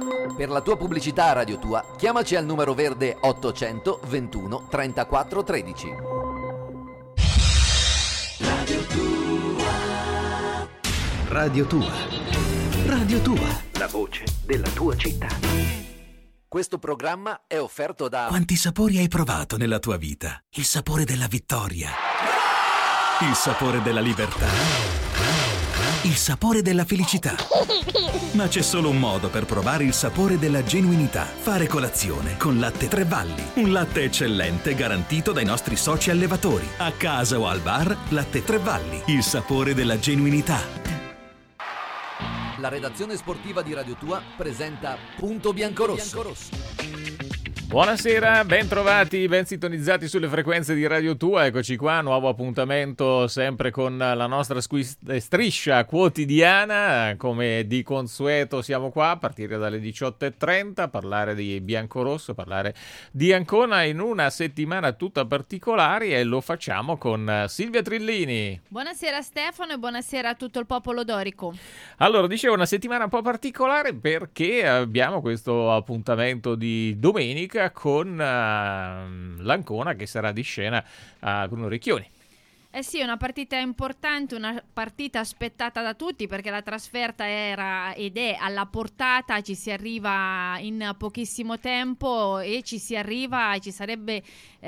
Per la tua pubblicità a Radio Tua, chiamaci al numero verde 800 21 34 13. Radio Tua. Radio Tua. Radio Tua. La voce della tua città. Questo programma è offerto da... Quanti sapori hai provato nella tua vita? Il sapore della vittoria. Il sapore della libertà. Il sapore della felicità. Ma c'è solo un modo per provare il sapore della genuinità. Fare colazione con Latte Tre Valli. Un latte eccellente garantito dai nostri soci allevatori. A casa o al bar, Latte Tre Valli. Il sapore della genuinità. La redazione sportiva di Radio Tua presenta Punto Biancorosso. Buonasera, ben trovati, ben sintonizzati sulle frequenze di Radio Tua. Eccoci qua, nuovo appuntamento sempre con la nostra striscia quotidiana. Come di consueto siamo qua a partire dalle 18:30 a parlare di biancorosso, parlare di Ancona in una settimana tutta particolare, e lo facciamo con Silvia Trillini. Buonasera Stefano e buonasera a tutto il popolo dorico. Allora, dicevo, una settimana un po' particolare perché abbiamo questo appuntamento di domenica con l'Ancona che sarà di scena a Bruno Recchioni. Eh sì, una partita importante, una partita aspettata da tutti perché la trasferta era ed è alla portata, ci si arriva in pochissimo tempo e ci si sarebbe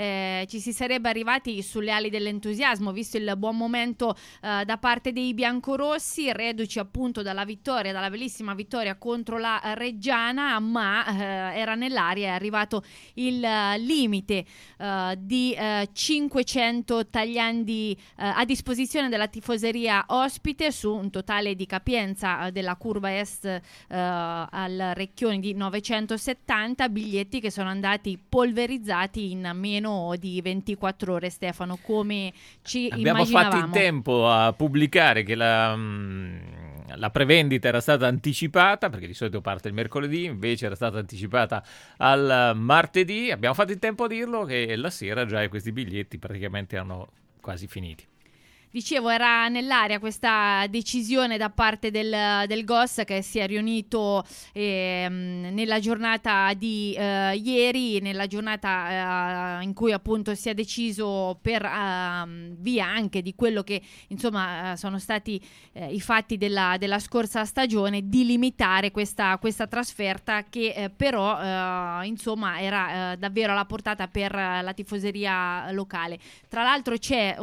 arrivati sulle ali dell'entusiasmo, visto il buon momento da parte dei biancorossi, reduci appunto dalla bellissima vittoria contro la Reggiana, ma era nell'aria, è arrivato il limite di 500 tagliandi a disposizione della tifoseria ospite su un totale di capienza della curva est al Recchioni di 970 biglietti che sono andati polverizzati in meno di 24 ore. Stefano, come ci immaginavamo? Abbiamo fatto in tempo a pubblicare che la prevendita era stata anticipata, perché di solito parte il mercoledì, invece era stata anticipata al martedì. Abbiamo fatto in tempo a dirlo che la sera già questi biglietti praticamente erano quasi finiti. Dicevo, era nell'aria questa decisione da parte del GOS che si è riunito nella giornata di ieri, nella giornata in cui appunto si è deciso per via anche di quello che insomma sono stati i fatti della scorsa stagione, di limitare questa trasferta che però insomma era davvero alla portata per la tifoseria locale. Tra l'altro c'è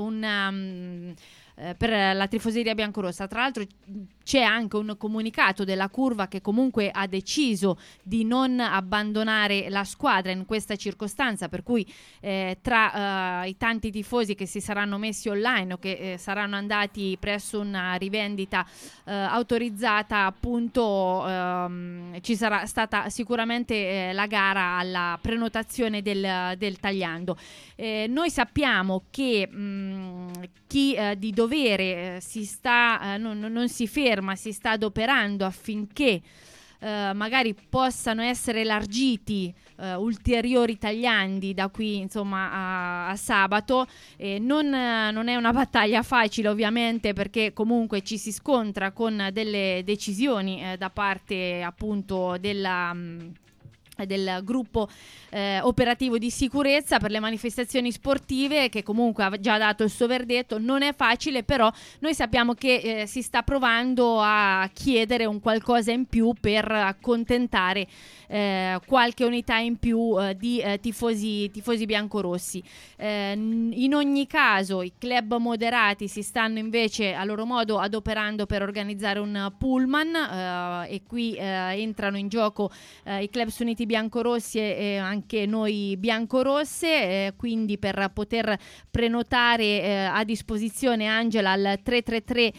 per la tifoseria biancorossa, tra l'altro c'è anche un comunicato della curva che comunque ha deciso di non abbandonare la squadra in questa circostanza, per cui tra i tanti tifosi che si saranno messi online o che saranno andati presso una rivendita autorizzata, appunto ci sarà stata sicuramente la gara alla prenotazione del tagliando. Noi sappiamo che chi di dovere non si ferma, si sta adoperando affinché magari possano essere elargiti ulteriori tagliandi da qui insomma a sabato. Non è una battaglia facile ovviamente, perché comunque ci si scontra con delle decisioni da parte appunto del gruppo operativo di sicurezza per le manifestazioni sportive, che comunque ha già dato il suo verdetto. Non è facile, però noi sappiamo che si sta provando a chiedere un qualcosa in più per accontentare qualche unità in più di tifosi biancorossi. In ogni caso i club moderati si stanno invece a loro modo adoperando per organizzare un pullman, e qui entrano in gioco i club uniti biancorossi e anche noi biancorosse, quindi per poter prenotare a disposizione Angela al 333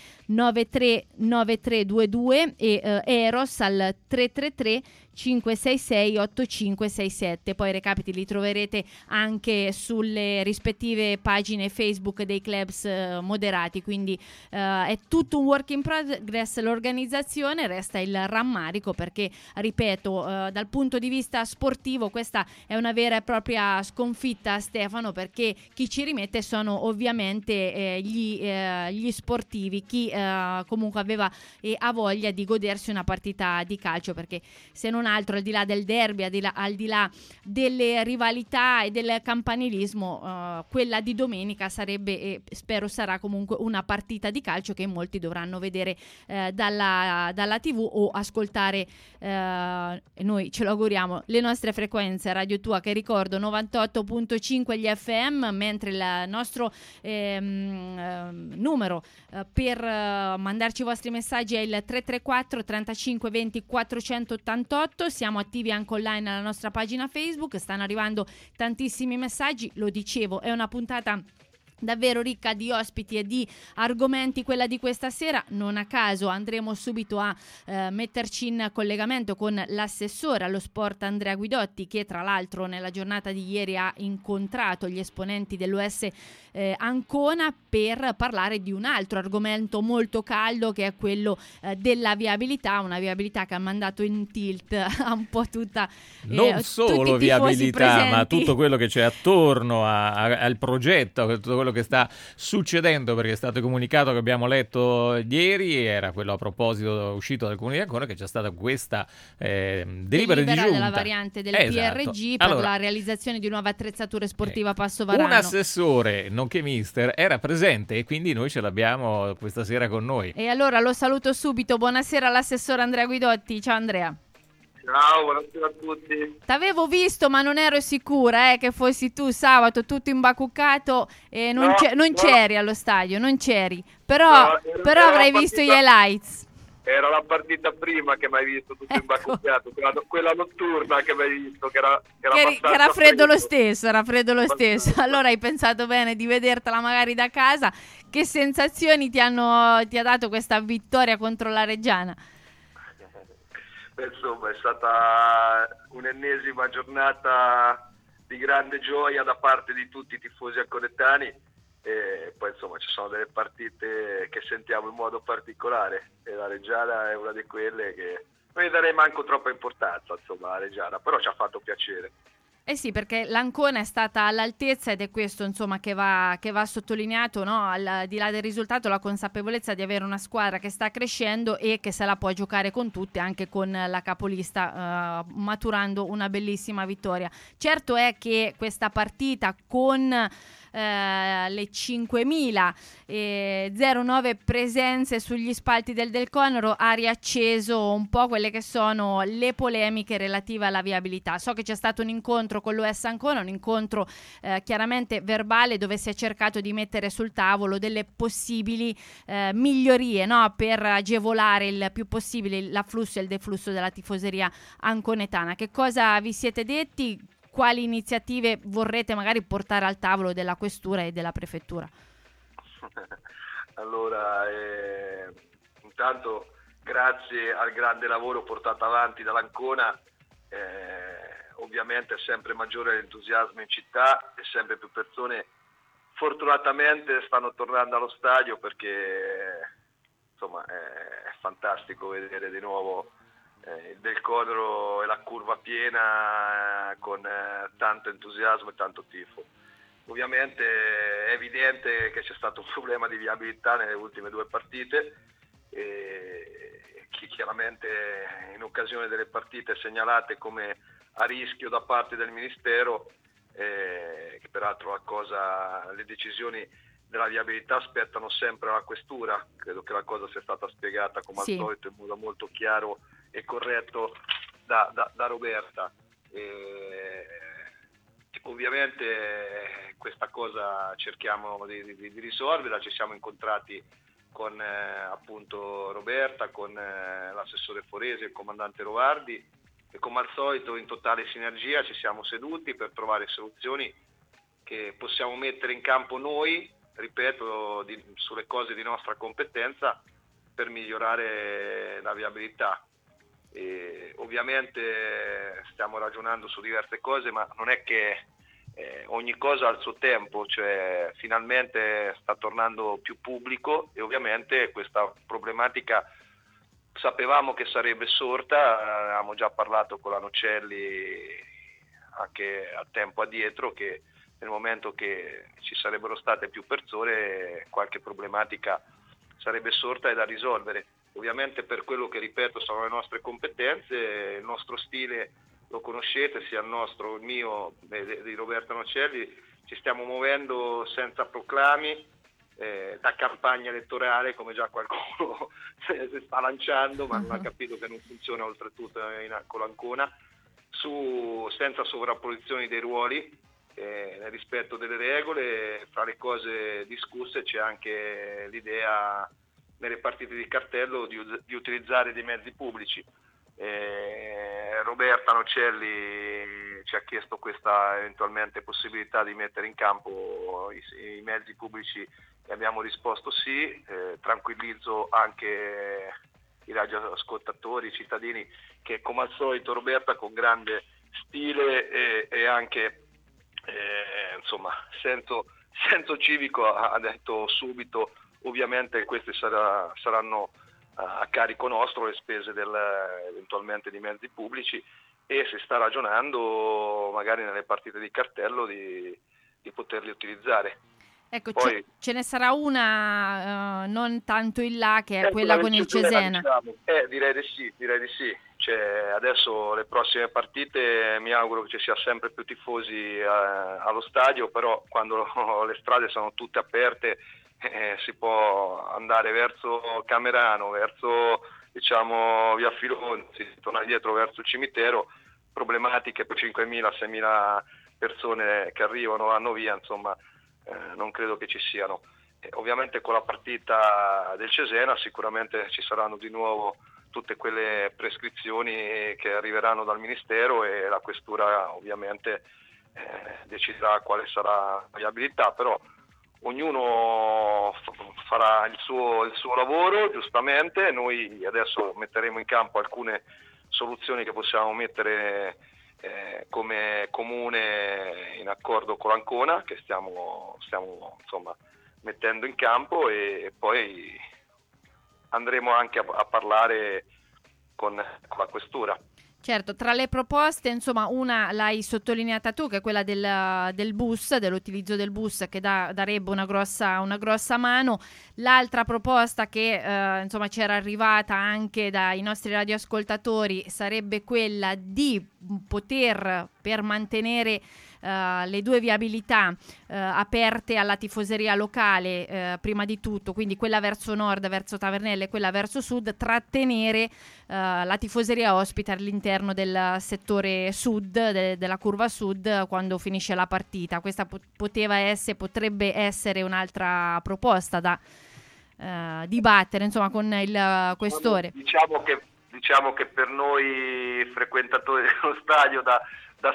939322 e Eros al 333 566 8567. Poi i recapiti li troverete anche sulle rispettive pagine Facebook dei clubs moderati, quindi è tutto un work in progress l'organizzazione. Resta il rammarico perché, ripeto, dal punto di vista vista sportivo questa è una vera e propria sconfitta, Stefano, perché chi ci rimette sono ovviamente gli sportivi, chi comunque aveva e ha voglia di godersi una partita di calcio, perché se non altro al di là del derby, al di là delle rivalità e del campanilismo, quella di domenica sarebbe e spero sarà comunque una partita di calcio che molti dovranno vedere dalla TV o ascoltare, e noi ce lo auguriamo, le nostre frequenze Radio Tua, che ricordo 98.5 gli FM, mentre il nostro numero per mandarci i vostri messaggi è il 334 35 20 488. Siamo attivi anche online alla nostra pagina Facebook, stanno arrivando tantissimi messaggi, lo dicevo, è una puntata davvero ricca di ospiti e di argomenti quella di questa sera. Non a caso andremo subito a metterci in collegamento con l'assessore allo sport Andrea Guidotti, che tra l'altro nella giornata di ieri ha incontrato gli esponenti dell'US Ancona per parlare di un altro argomento molto caldo, che è quello della viabilità, una viabilità che ha mandato in tilt a un po' tutta non solo viabilità, ma tutto quello che c'è attorno al progetto, tutto quello che sta succedendo, perché è stato comunicato che abbiamo letto ieri, era quello a proposito uscito dal Comune di Ancona, che c'è stata questa delibera di giunta della variante del PRG per la realizzazione di nuove attrezzature sportive a Passo Varano. Un assessore, nonché mister, era presente e quindi noi ce l'abbiamo questa sera con noi. E allora lo saluto subito. Buonasera all'assessore Andrea Guidotti. Ciao Andrea. Ciao, buonasera a tutti. T'avevo visto, ma non ero sicura che fossi tu sabato, tutto imbacuccato e non c'eri allo stadio, non c'eri. Però avrei visto gli highlights. Era la partita prima che mi hai visto tutto imbacuccato, quella notturna che mi hai visto, che era freddo lo stesso, era freddo lo stesso. Allora hai pensato bene di vedertela magari da casa. Che sensazioni ti ha dato questa vittoria contro la Reggiana? Insomma, è stata un'ennesima giornata di grande gioia da parte di tutti i tifosi anconetani, e poi insomma ci sono delle partite che sentiamo in modo particolare e la Reggiana è una di quelle che non gli darei manco troppa importanza, insomma, la Reggiana, però ci ha fatto piacere. Eh sì, perché l'Ancona è stata all'altezza ed è questo insomma che va sottolineato, no? Al di là del risultato, la consapevolezza di avere una squadra che sta crescendo e che se la può giocare con tutte, anche con la capolista, maturando una bellissima vittoria. Certo è che questa partita con le 5.009 presenze sugli spalti del Conero ha riacceso un po' quelle che sono le polemiche relative alla viabilità. So che c'è stato un incontro con l'US Ancona, un incontro chiaramente verbale, dove si è cercato di mettere sul tavolo delle possibili migliorie, no? Per agevolare il più possibile l'afflusso e il deflusso della tifoseria anconetana. Che cosa vi siete detti? Quali iniziative vorrete magari portare al tavolo della questura e della prefettura? Allora, intanto grazie al grande lavoro portato avanti dall'Ancona, ovviamente è sempre maggiore l'entusiasmo in città e sempre più persone fortunatamente stanno tornando allo stadio, perché insomma è fantastico vedere di nuovo del Conero e la curva piena con tanto entusiasmo e tanto tifo. Ovviamente è evidente che c'è stato un problema di viabilità nelle ultime due partite e chiaramente in occasione delle partite segnalate come a rischio da parte del Ministero, che peraltro le decisioni della viabilità spettano sempre alla questura. Credo che la cosa sia stata spiegata come al solito in modo molto chiaro e corretto da Roberta. Ovviamente questa cosa cerchiamo di risolverla, ci siamo incontrati con appunto Roberta, con l'assessore Foresi e il comandante Rovardi, e come al solito in totale sinergia ci siamo seduti per trovare soluzioni che possiamo mettere in campo noi, ripeto, sulle cose di nostra competenza, per migliorare la viabilità. E ovviamente stiamo ragionando su diverse cose, ma non è che ogni cosa ha il suo tempo, cioè finalmente sta tornando più pubblico e ovviamente questa problematica Sapevamo che sarebbe sorta, avevamo già parlato con la Nocelli anche a tempo addietro che nel momento che ci sarebbero state più persone qualche problematica sarebbe sorta e da risolvere. Ovviamente per quello che ripeto sono le nostre competenze, il nostro stile lo conoscete, sia il nostro, il mio, di Roberta Nocelli, ci stiamo muovendo senza proclami, da campagna elettorale come già qualcuno si sta lanciando ma non ha capito che non funziona oltretutto con l'Ancona, senza sovrapposizioni dei ruoli, nel rispetto delle regole. Fra le cose discusse c'è anche l'idea nelle partite di cartello di utilizzare dei mezzi pubblici. Roberta Nocelli ci ha chiesto questa eventualmente possibilità di mettere in campo i mezzi pubblici e abbiamo risposto sì. Tranquillizzo anche i radioascoltatori, i cittadini, che come al solito Roberta con grande stile e anche insomma senso civico ha detto subito ovviamente queste saranno a carico nostro le spese eventualmente di mezzi pubblici, e si sta ragionando magari nelle partite di cartello di poterli utilizzare. Ecco, Poi, ce ne sarà una non tanto in là, che è quella con il Cesena. Diciamo. Direi di sì. Adesso le prossime partite mi auguro che ci sia sempre più tifosi allo stadio, però quando le strade sono tutte aperte si può andare verso Camerano, verso via Filonzi, tornare dietro verso il cimitero, problematiche per 5.000-6.000 persone che arrivano, vanno via, insomma non credo che ci siano. Ovviamente con la partita del Cesena sicuramente ci saranno di nuovo tutte quelle prescrizioni che arriveranno dal Ministero e la Questura ovviamente deciderà quale sarà la viabilità, però ognuno farà il suo lavoro giustamente. Noi adesso metteremo in campo alcune soluzioni che possiamo mettere come comune in accordo con l'Ancona, che stiamo insomma mettendo in campo, e poi andremo anche a parlare con la Questura. Certo, tra le proposte, insomma, una l'hai sottolineata tu, che è quella del bus, dell'utilizzo del bus, che darebbe una grossa mano. L'altra proposta che insomma c'era arrivata anche dai nostri radioascoltatori sarebbe quella di poter, per mantenere le due viabilità aperte alla tifoseria locale, prima di tutto, quindi quella verso nord, verso Tavernelle, e quella verso sud, trattenere la tifoseria ospite all'interno del settore sud, della curva sud, quando finisce la partita. Questa potrebbe essere un'altra proposta da dibattere, insomma, con il questore. Diciamo che per noi frequentatori dello stadio da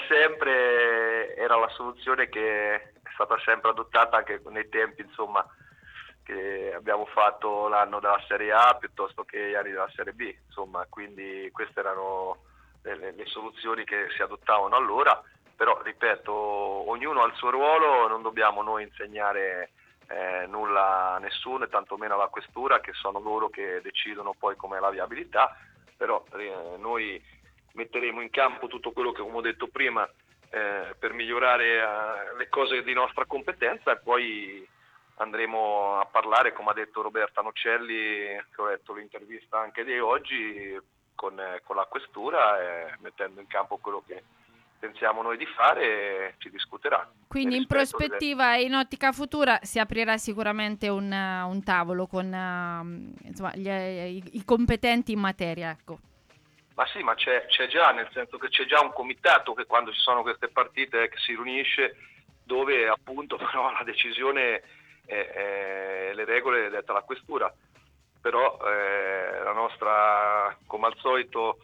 sempre era la soluzione che è stata sempre adottata anche nei tempi, insomma, che abbiamo fatto l'anno della Serie A piuttosto che gli anni della Serie B, insomma, quindi queste erano le soluzioni che si adottavano allora. Però ripeto, ognuno ha il suo ruolo, non dobbiamo noi insegnare nulla a nessuno e tantomeno alla Questura, che sono loro che decidono poi com'è la viabilità. Però noi metteremo in campo tutto quello che, come ho detto prima, per migliorare le cose di nostra competenza, e poi andremo a parlare, come ha detto Roberta Nocelli, che ho letto l'intervista anche di oggi, con la Questura, mettendo in campo quello che pensiamo noi di fare, e ci discuterà. Quindi in prospettiva e in ottica futura si aprirà sicuramente un tavolo con insomma, i competenti in materia, ecco. Ma sì, ma c'è già, nel senso che c'è già un comitato che quando ci sono queste partite che si riunisce, dove appunto però la decisione le regole detta la Questura. Però la nostra, come al solito,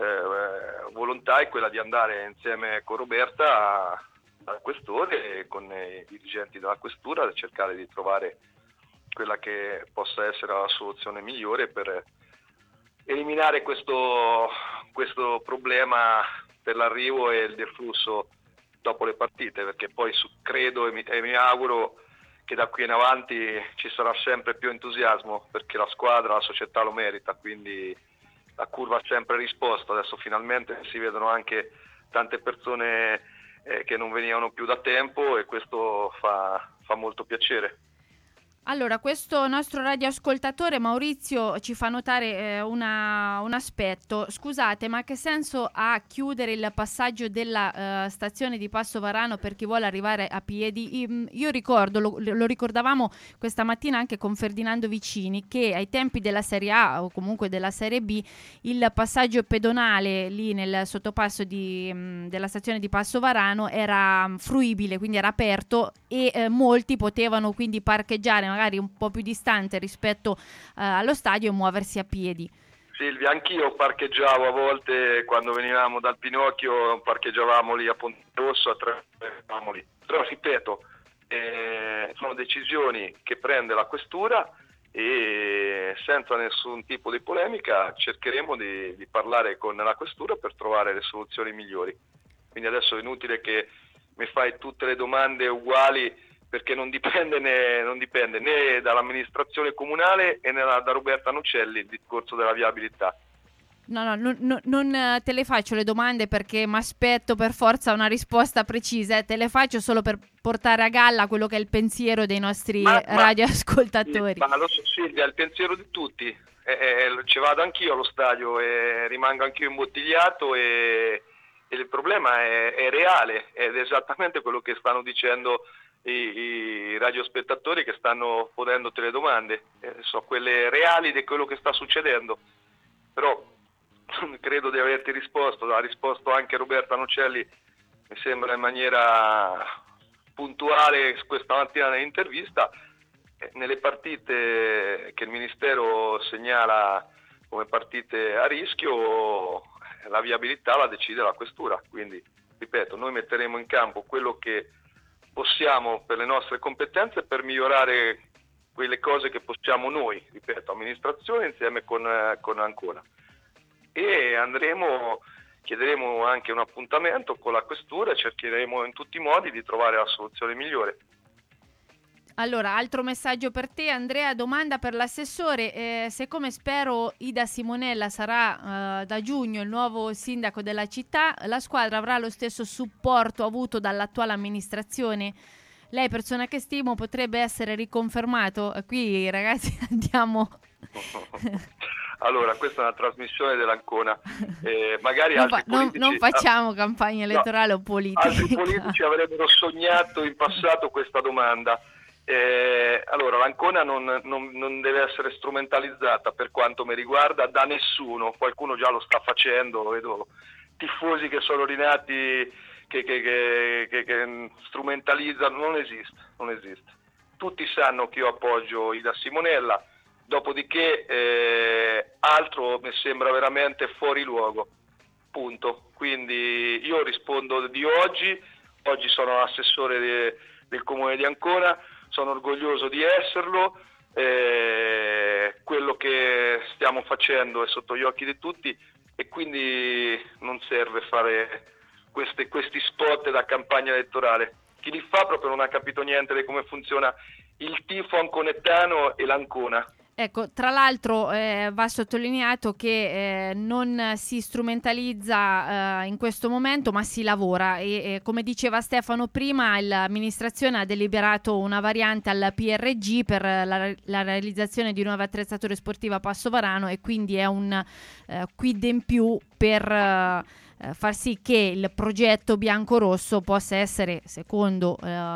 volontà è quella di andare insieme con Roberta al Questore e con i dirigenti della Questura a cercare di trovare quella che possa essere la soluzione migliore per eliminare questo problema per l'arrivo e il deflusso dopo le partite, perché poi credo e mi auguro che da qui in avanti ci sarà sempre più entusiasmo, perché la squadra, la società lo merita, quindi la curva ha sempre risposto. Adesso finalmente si vedono anche tante persone che non venivano più da tempo, e questo fa molto piacere. Allora, questo nostro radioascoltatore Maurizio ci fa notare un aspetto. Scusate, ma che senso ha chiudere il passaggio della stazione di Passo Varano per chi vuole arrivare a piedi? Io ricordo, lo ricordavamo questa mattina anche con Ferdinando Vicini, che ai tempi della Serie A o comunque della Serie B il passaggio pedonale lì nel sottopasso della stazione di Passo Varano era fruibile, quindi era aperto, e molti potevano quindi parcheggiare magari un po' più distante rispetto allo stadio e muoversi a piedi. Silvia, anch'io parcheggiavo a volte quando venivamo dal Pinocchio, parcheggiavamo lì a Ponte Rosso, lì. Però ripeto, sono decisioni che prende la questura, e senza nessun tipo di polemica cercheremo di parlare con la questura per trovare le soluzioni migliori. Quindi adesso è inutile che mi fai tutte le domande uguali, perché non dipende né dall'amministrazione comunale né da Roberta Nocelli il discorso della viabilità. No, non te le faccio le domande perché mi aspetto per forza una risposta precisa, te le faccio solo per portare a galla quello che è il pensiero dei nostri radioascoltatori. Ma lo so, Silvia, è il pensiero di tutti. Ci vado anch'io allo stadio e rimango anch'io imbottigliato, e il problema è reale, ed è esattamente quello che stanno dicendo i radiospettatori che stanno ponendo le domande, so quelle reali di quello che sta succedendo. Però credo di averti risposto, ha risposto anche Roberta Nocelli, mi sembra in maniera puntuale questa mattina nell'intervista. Nelle partite che il Ministero segnala come partite a rischio, la viabilità la decide la questura, quindi ripeto, noi metteremo in campo quello che possiamo per le nostre competenze, per migliorare quelle cose che possiamo noi, ripeto, amministrazione insieme con Ancona, e chiederemo anche un appuntamento con la questura e cercheremo in tutti i modi di trovare la soluzione migliore. Allora, altro messaggio per te, Andrea, domanda per l'assessore, se come spero Ida Simonella sarà da giugno il nuovo sindaco della città, la squadra avrà lo stesso supporto avuto dall'attuale amministrazione? Lei, persona che stimo, potrebbe essere riconfermato? Qui ragazzi andiamo... Allora, questa è una trasmissione dell'Ancona, magari non facciamo campagna elettorale o politica. Altri politici avrebbero sognato in passato questa domanda. Allora, l'Ancona non deve essere strumentalizzata, per quanto mi riguarda, da nessuno. Qualcuno già lo sta facendo, vedo tifosi che sono rinati che strumentalizzano. Non esiste. Tutti sanno che io appoggio Ida Simonella, dopodiché altro mi sembra veramente fuori luogo, punto. Quindi io rispondo di oggi sono assessore del comune di Ancona, sono orgoglioso di esserlo, quello che stiamo facendo è sotto gli occhi di tutti, e quindi non serve fare questi spot da campagna elettorale. Chi li fa proprio non ha capito niente di come funziona il tifo anconettano e l'Ancona. Ecco, tra l'altro va sottolineato che non si strumentalizza in questo momento, ma si lavora, e come diceva Stefano prima, l'amministrazione ha deliberato una variante al PRG per la realizzazione di nuove attrezzature sportive a Passo Varano, e quindi è un quid in più per far sì che il progetto bianco-rosso possa essere, secondo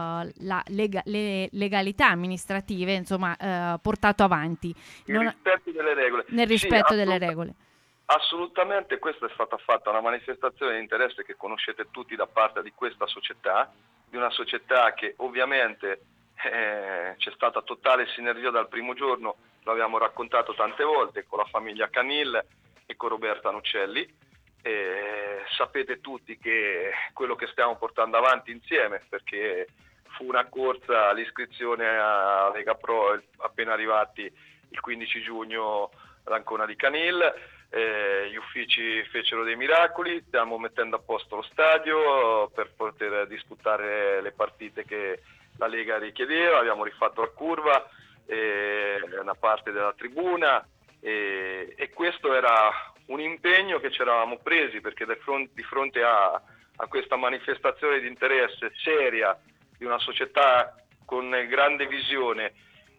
le legalità amministrative, insomma, portato avanti nel rispetto delle regole. Nel rispetto delle regole. Assolutamente, questa è stata fatta una manifestazione di interesse che conoscete tutti da parte di questa società, di una società che ovviamente c'è stata totale sinergia dal primo giorno, l'abbiamo raccontato tante volte, con la famiglia Canil e con Roberta Nocelli. Sapete tutti che quello che stiamo portando avanti insieme, perché fu una corsa all'iscrizione a Lega Pro appena arrivati il 15 giugno ad Ancona di Canil, gli uffici fecero dei miracoli, stiamo mettendo a posto lo stadio per poter disputare le partite che la Lega richiedeva, abbiamo rifatto la curva, una parte della tribuna, e questo era un impegno che ci eravamo presi, perché di fronte a questa manifestazione di interesse seria di una società con grande visione,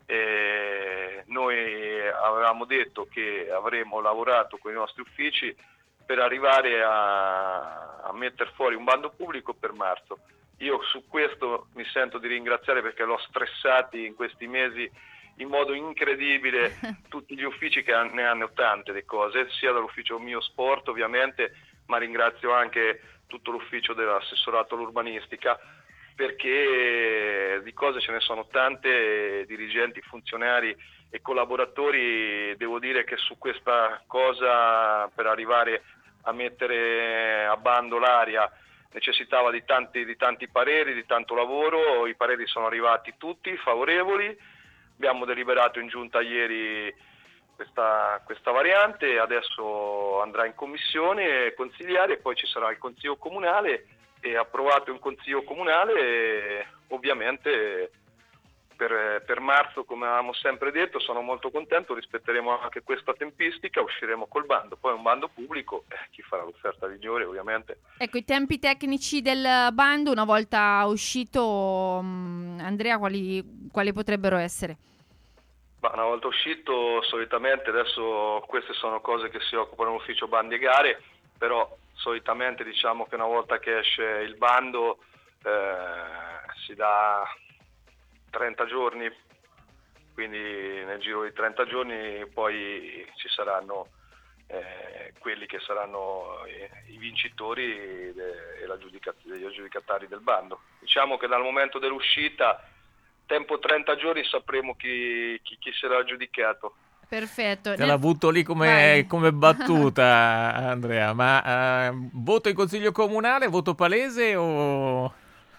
noi avevamo detto che avremmo lavorato con i nostri uffici per arrivare a mettere fuori un bando pubblico per marzo. Io su questo mi sento di ringraziare, perché l'ho stressati in questi mesi in modo incredibile tutti gli uffici, che ne hanno tante di cose, sia dall'ufficio mio sport ovviamente, ma ringrazio anche tutto l'ufficio dell'assessorato all'urbanistica, perché di cose ce ne sono tante, dirigenti, funzionari e collaboratori. Devo dire che su questa cosa, per arrivare a mettere a bando l'aria, necessitava di tanti pareri, di tanto lavoro. I pareri sono arrivati tutti favorevoli, abbiamo deliberato in giunta ieri questa variante, adesso andrà in commissione consigliare e poi ci sarà il consiglio comunale, e approvato in consiglio comunale ovviamente per marzo, come avevamo sempre detto. Sono molto contento, rispetteremo anche questa tempistica, usciremo col bando, poi è un bando pubblico, chi farà l'offerta migliore ovviamente. Ecco, i tempi tecnici del bando, una volta uscito, Andrea, quali potrebbero essere? Una volta uscito, solitamente, adesso queste sono cose che si occupano l'ufficio bandi e gare, però solitamente diciamo che una volta che esce il bando si dà 30 giorni, quindi nel giro di 30 giorni poi ci saranno quelli che saranno i vincitori e degli aggiudicatari del bando. Diciamo che dal momento dell'uscita, tempo 30 giorni, sapremo chi se l'ha aggiudicato. Perfetto. Te l'ha avuto lì come battuta, Andrea, ma voto in consiglio comunale, voto palese o...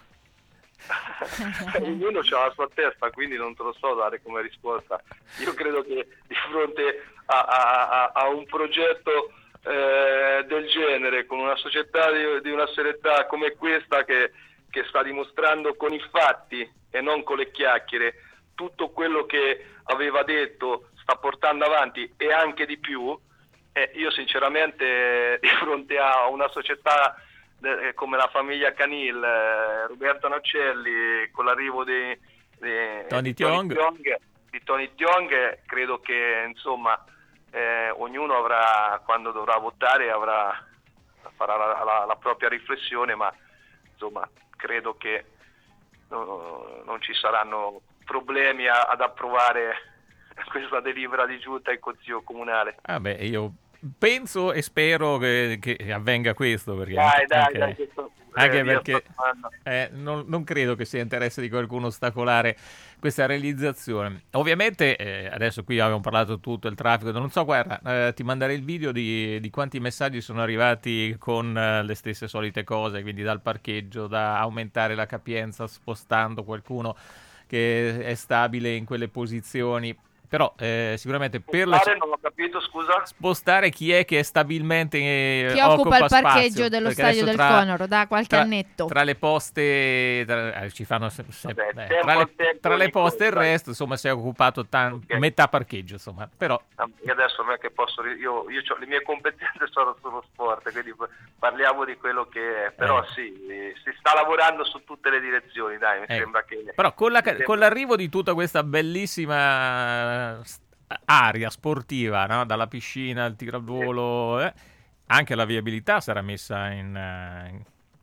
Ognuno ha la sua testa, quindi non te lo so dare come risposta. Io credo che di fronte a un progetto del genere, con una società di una serietà come questa, che sta dimostrando con i fatti e non con le chiacchiere tutto quello che aveva detto, sta portando avanti e anche di più, io sinceramente di fronte a una società come la famiglia Canil, Roberto Nocelli, con l'arrivo di Tony Tiong, credo che insomma ognuno avrà, quando dovrà votare, farà la propria riflessione, ma insomma credo che non ci saranno problemi ad approvare questa delibera di giunta in consiglio comunale. Io penso e spero che avvenga questo, perché anche perché non credo che sia interesse di qualcuno ostacolare questa realizzazione. Ovviamente adesso qui abbiamo parlato tutto il traffico, non so, guarda, ti manderei il video di quanti messaggi sono arrivati con le stesse solite cose, quindi dal parcheggio, da aumentare la capienza spostando qualcuno che è stabile in quelle posizioni. Però sicuramente per non ho capito, scusa. Spostare chi è che è stabilmente chi occupa il parcheggio spazio, dello stadio del Conoro da qualche annetto. Tra le poste ci fanno tra le poste e il resto, insomma, si è occupato metà parcheggio, insomma. Però adesso non è che posso io le mie competenze sono sullo sport, quindi parliamo di quello che è. Però sì, si sta lavorando su tutte le direzioni, dai, mi sembra che però con l'arrivo di tutta questa bellissima area sportiva, no? Dalla piscina al tiro al volo, anche la viabilità sarà messa in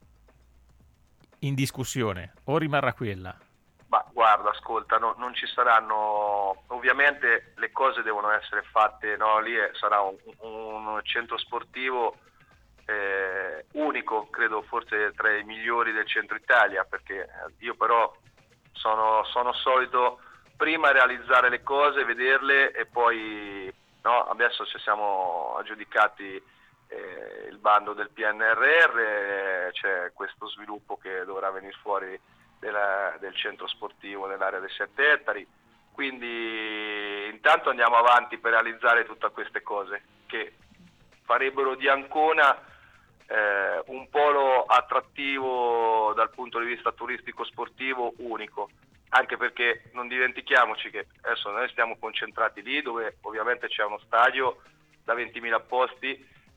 discussione, o rimarrà quella? Ma guarda, ascolta, non ci saranno, ovviamente le cose devono essere fatte, no? Lì sarà un centro sportivo unico, credo forse tra i migliori del centro Italia, perché io però sono solito prima realizzare le cose, vederle e poi, no, adesso ci siamo aggiudicati il bando del PNRR, c'è questo sviluppo che dovrà venire fuori del centro sportivo nell'area dei 7 ettari, quindi intanto andiamo avanti per realizzare tutte queste cose che farebbero di Ancona un polo attrattivo dal punto di vista turistico sportivo unico, anche perché non dimentichiamoci che adesso noi stiamo concentrati lì, dove ovviamente c'è uno stadio da 20.000 posti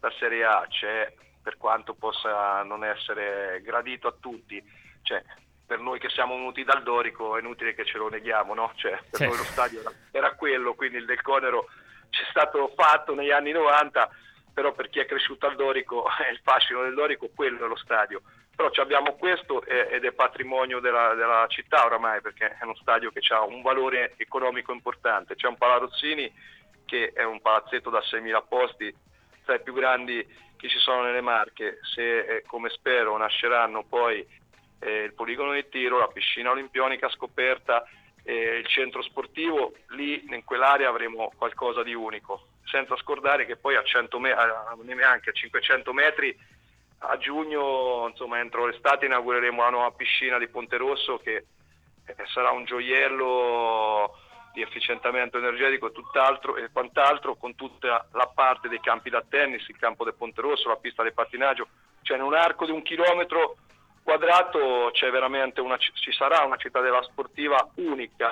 questa Serie A c'è, per quanto possa non essere gradito a tutti, cioè per noi che siamo venuti dal Dorico è inutile che ce lo neghiamo, no? Cioè, per noi lo stadio era quello, quindi il Del Conero c'è stato fatto negli anni 90, però per chi è cresciuto al Dorico, il fascino del Dorico, quello è lo stadio. Però abbiamo questo ed è patrimonio della città oramai, perché è uno stadio che ha un valore economico importante. C'è un Palarozzini che è un palazzetto da 6.000 posti, tra i più grandi che ci sono nelle Marche. Se, come spero, nasceranno poi il poligono di tiro, la piscina olimpionica scoperta, il centro sportivo, lì in quell'area avremo qualcosa di unico, senza scordare che poi a 100 neanche a 500 metri a giugno, insomma entro l'estate, inaugureremo la nuova piscina di Ponte Rosso, che sarà un gioiello di efficientamento energetico e tutt'altro e quant'altro, con tutta la parte dei campi da tennis, il campo del Ponte Rosso, la pista di pattinaggio. Cioè in un arco di 1 chilometro quadrato c'è veramente ci sarà una cittadella sportiva unica,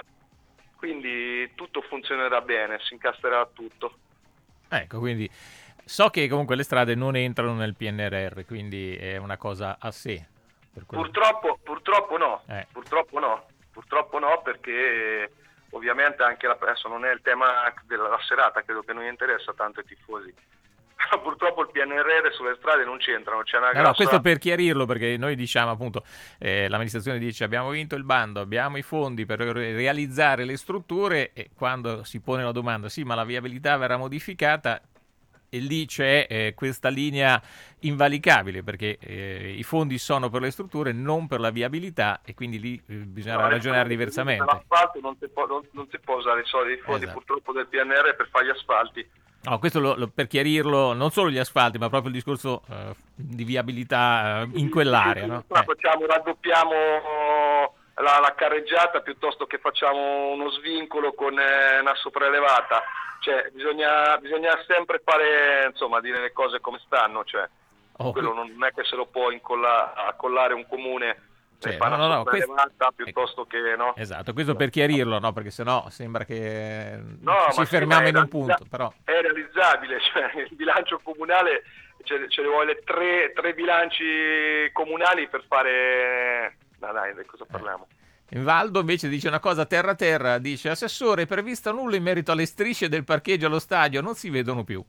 quindi tutto funzionerà bene, si incastrerà tutto. Ecco, quindi so che comunque le strade non entrano nel PNRR, quindi è una cosa a sé. Purtroppo no, purtroppo no, perché ovviamente anche adesso non è il tema della serata, credo che non interessa tanto ai tifosi. Però purtroppo il PNRR sulle strade non c'entrano, c'è una grossa... No, questo per chiarirlo, perché noi diciamo appunto, l'amministrazione dice abbiamo vinto il bando, abbiamo i fondi per realizzare le strutture, e quando si pone la domanda sì, ma la viabilità verrà modificata, e lì c'è questa linea invalicabile, perché i fondi sono per le strutture, non per la viabilità, e quindi lì bisogna ragionare diversamente. L'asfalto non si può usare i soldi, i fondi purtroppo del PNRR per fare gli asfalti. No, questo per chiarirlo, non solo gli asfalti, ma proprio il discorso di viabilità in quell'area. No? Raddoppiamo la carreggiata piuttosto che facciamo uno svincolo con una sopraelevata. Cioè, bisogna sempre fare, insomma, dire le cose come stanno. Cioè, quello non è che se lo può accollare un comune. Piuttosto che no. Esatto, questo per chiarirlo, no? Perché sennò sembra che ci fermiamo in un punto. Però è realizzabile, cioè il bilancio comunale ce ne vuole tre bilanci comunali per fare. Dai, di cosa parliamo? Invaldo invece dice una cosa terra, dice: assessore, è prevista nulla in merito alle strisce del parcheggio allo stadio, non si vedono più.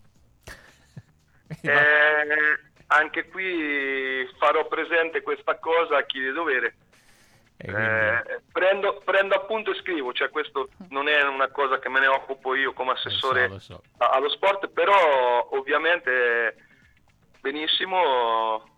Anche qui farò presente questa cosa a chi di dovere. Prendo appunto e scrivo, cioè questo non è una cosa che me ne occupo io come assessore lo so. Allo sport, però ovviamente benissimo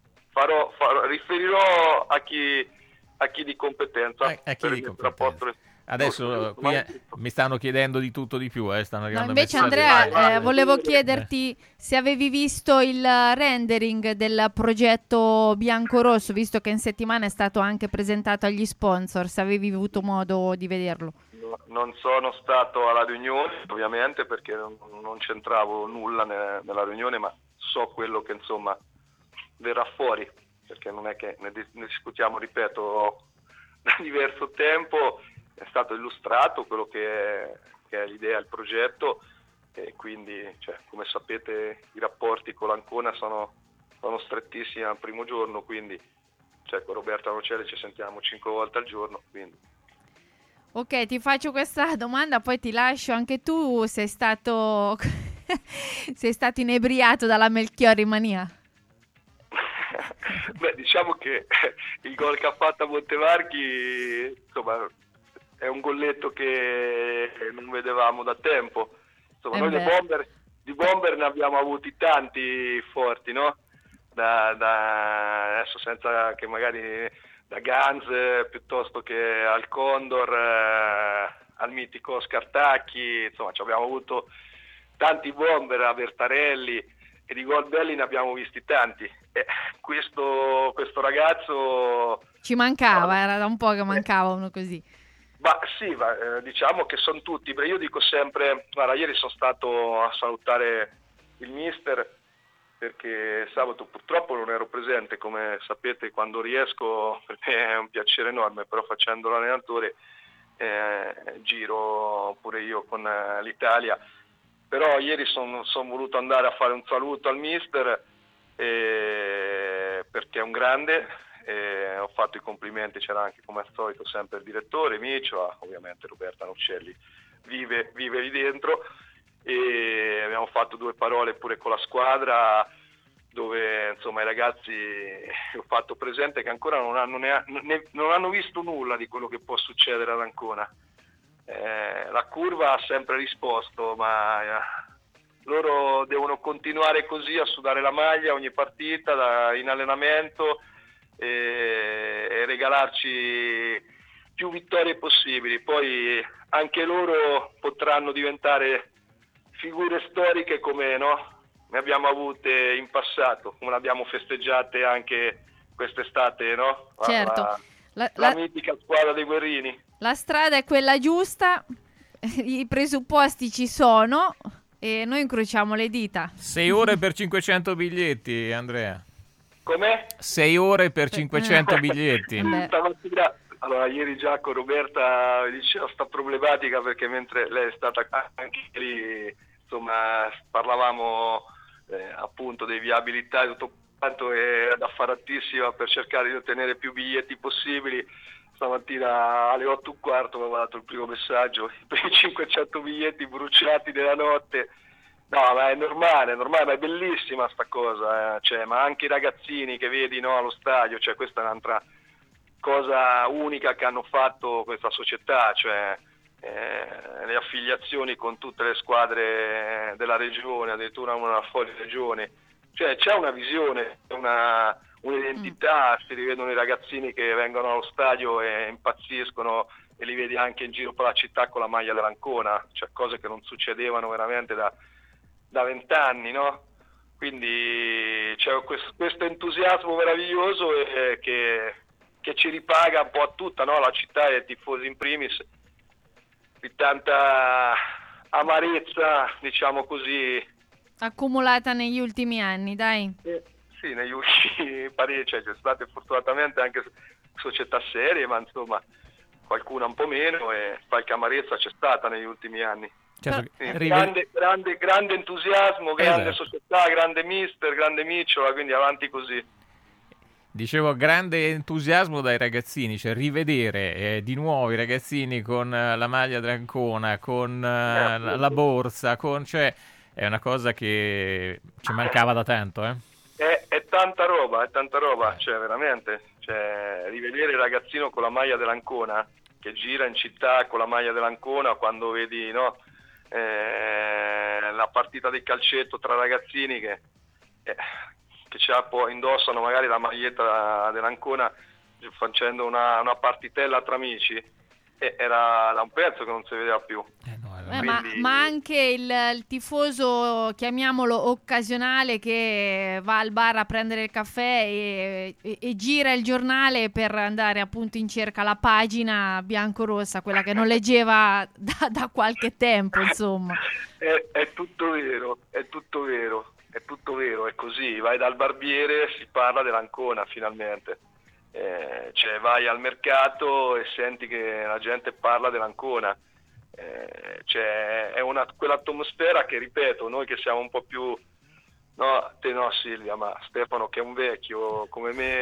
riferirò a chi di competenza. A chi di competenza. Adesso qui mi stanno chiedendo di tutto di più, stanno arrivando invece messaggi. Andrea, volevo chiederti se avevi visto il rendering del progetto bianco-rosso, visto che in settimana è stato anche presentato agli sponsor, se avevi avuto modo di vederlo. Non sono stato alla riunione, ovviamente, perché non c'entravo nulla nella riunione, ma so quello che insomma verrà fuori, perché non è che ne discutiamo, ripeto, da diverso tempo. È stato illustrato quello che è l'idea, il progetto, e quindi, cioè, come sapete, i rapporti con l'Ancona sono strettissimi al primo giorno, quindi con Roberta Nocelli ci sentiamo 5 volte al giorno. Quindi. Ok, ti faccio questa domanda, poi ti lascio. Anche tu sei stato inebriato dalla Melchiorri mania? Beh, diciamo che il gol che ha fatto a Montevarchi, insomma, è un golletto che non vedevamo da tempo. Insomma, noi di bomber ne abbiamo avuti tanti forti, no? Adesso senza che magari da Ganz piuttosto che al Condor, al mitico Scartacchi, insomma, abbiamo avuto tanti bomber, a Bertarelli, e di gol belli ne abbiamo visti tanti. Questo ragazzo ci mancava, era da un po' che mancava uno così. Diciamo che sono tutti. Io dico sempre, guarda, ieri sono stato a salutare il mister, perché sabato purtroppo non ero presente, come sapete quando riesco per me è un piacere enorme, però facendo l'allenatore giro pure io con l'Italia, però ieri sono voluto andare a fare un saluto al mister perché è un grande, ho fatto i complimenti, c'era anche come al solito sempre il direttore Micio, ovviamente Roberta Nocelli vive lì dentro, e abbiamo fatto 2 parole pure con la squadra, dove insomma i ragazzi ho fatto presente che ancora non hanno visto nulla di quello che può succedere ad Ancona. La curva ha sempre risposto, ma loro devono continuare così a sudare la maglia ogni partita in allenamento e regalarci più vittorie possibili. Poi anche loro potranno diventare figure storiche come ne abbiamo avute in passato, come l'abbiamo festeggiate anche quest'estate, no? Certo. La mitica squadra dei Guerrini. La strada è quella giusta, i presupposti ci sono e noi incrociamo le dita. 6 ore per 500 biglietti, Andrea. Com'è? 6 ore per 500 biglietti. Stamattina, allora, ieri già con Roberta diceva sta problematica, perché mentre lei è stata anche lì, insomma, parlavamo appunto di viabilità e tutto quanto, è affaratissima per cercare di ottenere più biglietti possibili. Stamattina alle 8:15 mi ha dato il primo messaggio per i 500 biglietti bruciati nella notte. No, ma è normale, ma è bellissima sta cosa, cioè, ma anche i ragazzini che vedi, no, allo stadio, cioè questa è un'altra cosa unica che hanno fatto questa società, cioè le affiliazioni con tutte le squadre della regione, addirittura una fuori regione, cioè c'è una visione, un'identità, si rivedono i ragazzini che vengono allo stadio e impazziscono, e li vedi anche in giro per la città con la maglia dell'Ancona, cioè cose che non succedevano veramente da 20 anni, no? Quindi c'è questo entusiasmo meraviglioso che ci ripaga un po' a tutta, no? La città e i tifosi in primis, di tanta amarezza, diciamo così, accumulata negli ultimi anni, dai. Sì, negli ultimi parecchi, cioè, c'è state fortunatamente anche società serie, ma insomma qualcuna un po' meno, e qualche amarezza c'è stata negli ultimi anni. Certo, sì, grande entusiasmo, grande società, grande mister, grande Micciola, quindi avanti così. Dicevo, grande entusiasmo dai ragazzini, cioè rivedere di nuovo i ragazzini con la maglia d'Ancona, con la borsa, cioè è una cosa che ci mancava da tanto, eh? È tanta roba, cioè veramente, cioè, rivedere il ragazzino con la maglia dell'Ancona che gira in città con la maglia dell'Ancona, quando vedi, no, la partita di calcetto tra ragazzini che indossano magari la maglietta dell'Ancona facendo una partitella tra amici, era da un pezzo che non si vedeva più. Quindi... ma anche il tifoso, chiamiamolo occasionale, che va al bar a prendere il caffè e gira il giornale per andare appunto in cerca la pagina bianco-rossa, quella che non leggeva da qualche tempo, insomma. È tutto vero, è così. Vai dal barbiere, si parla dell'Ancona finalmente. Cioè vai al mercato e senti che la gente parla dell'Ancona, cioè è quell'atmosfera che, ripeto, noi che siamo un po' più, no, te no Silvia, ma Stefano che è un vecchio come me,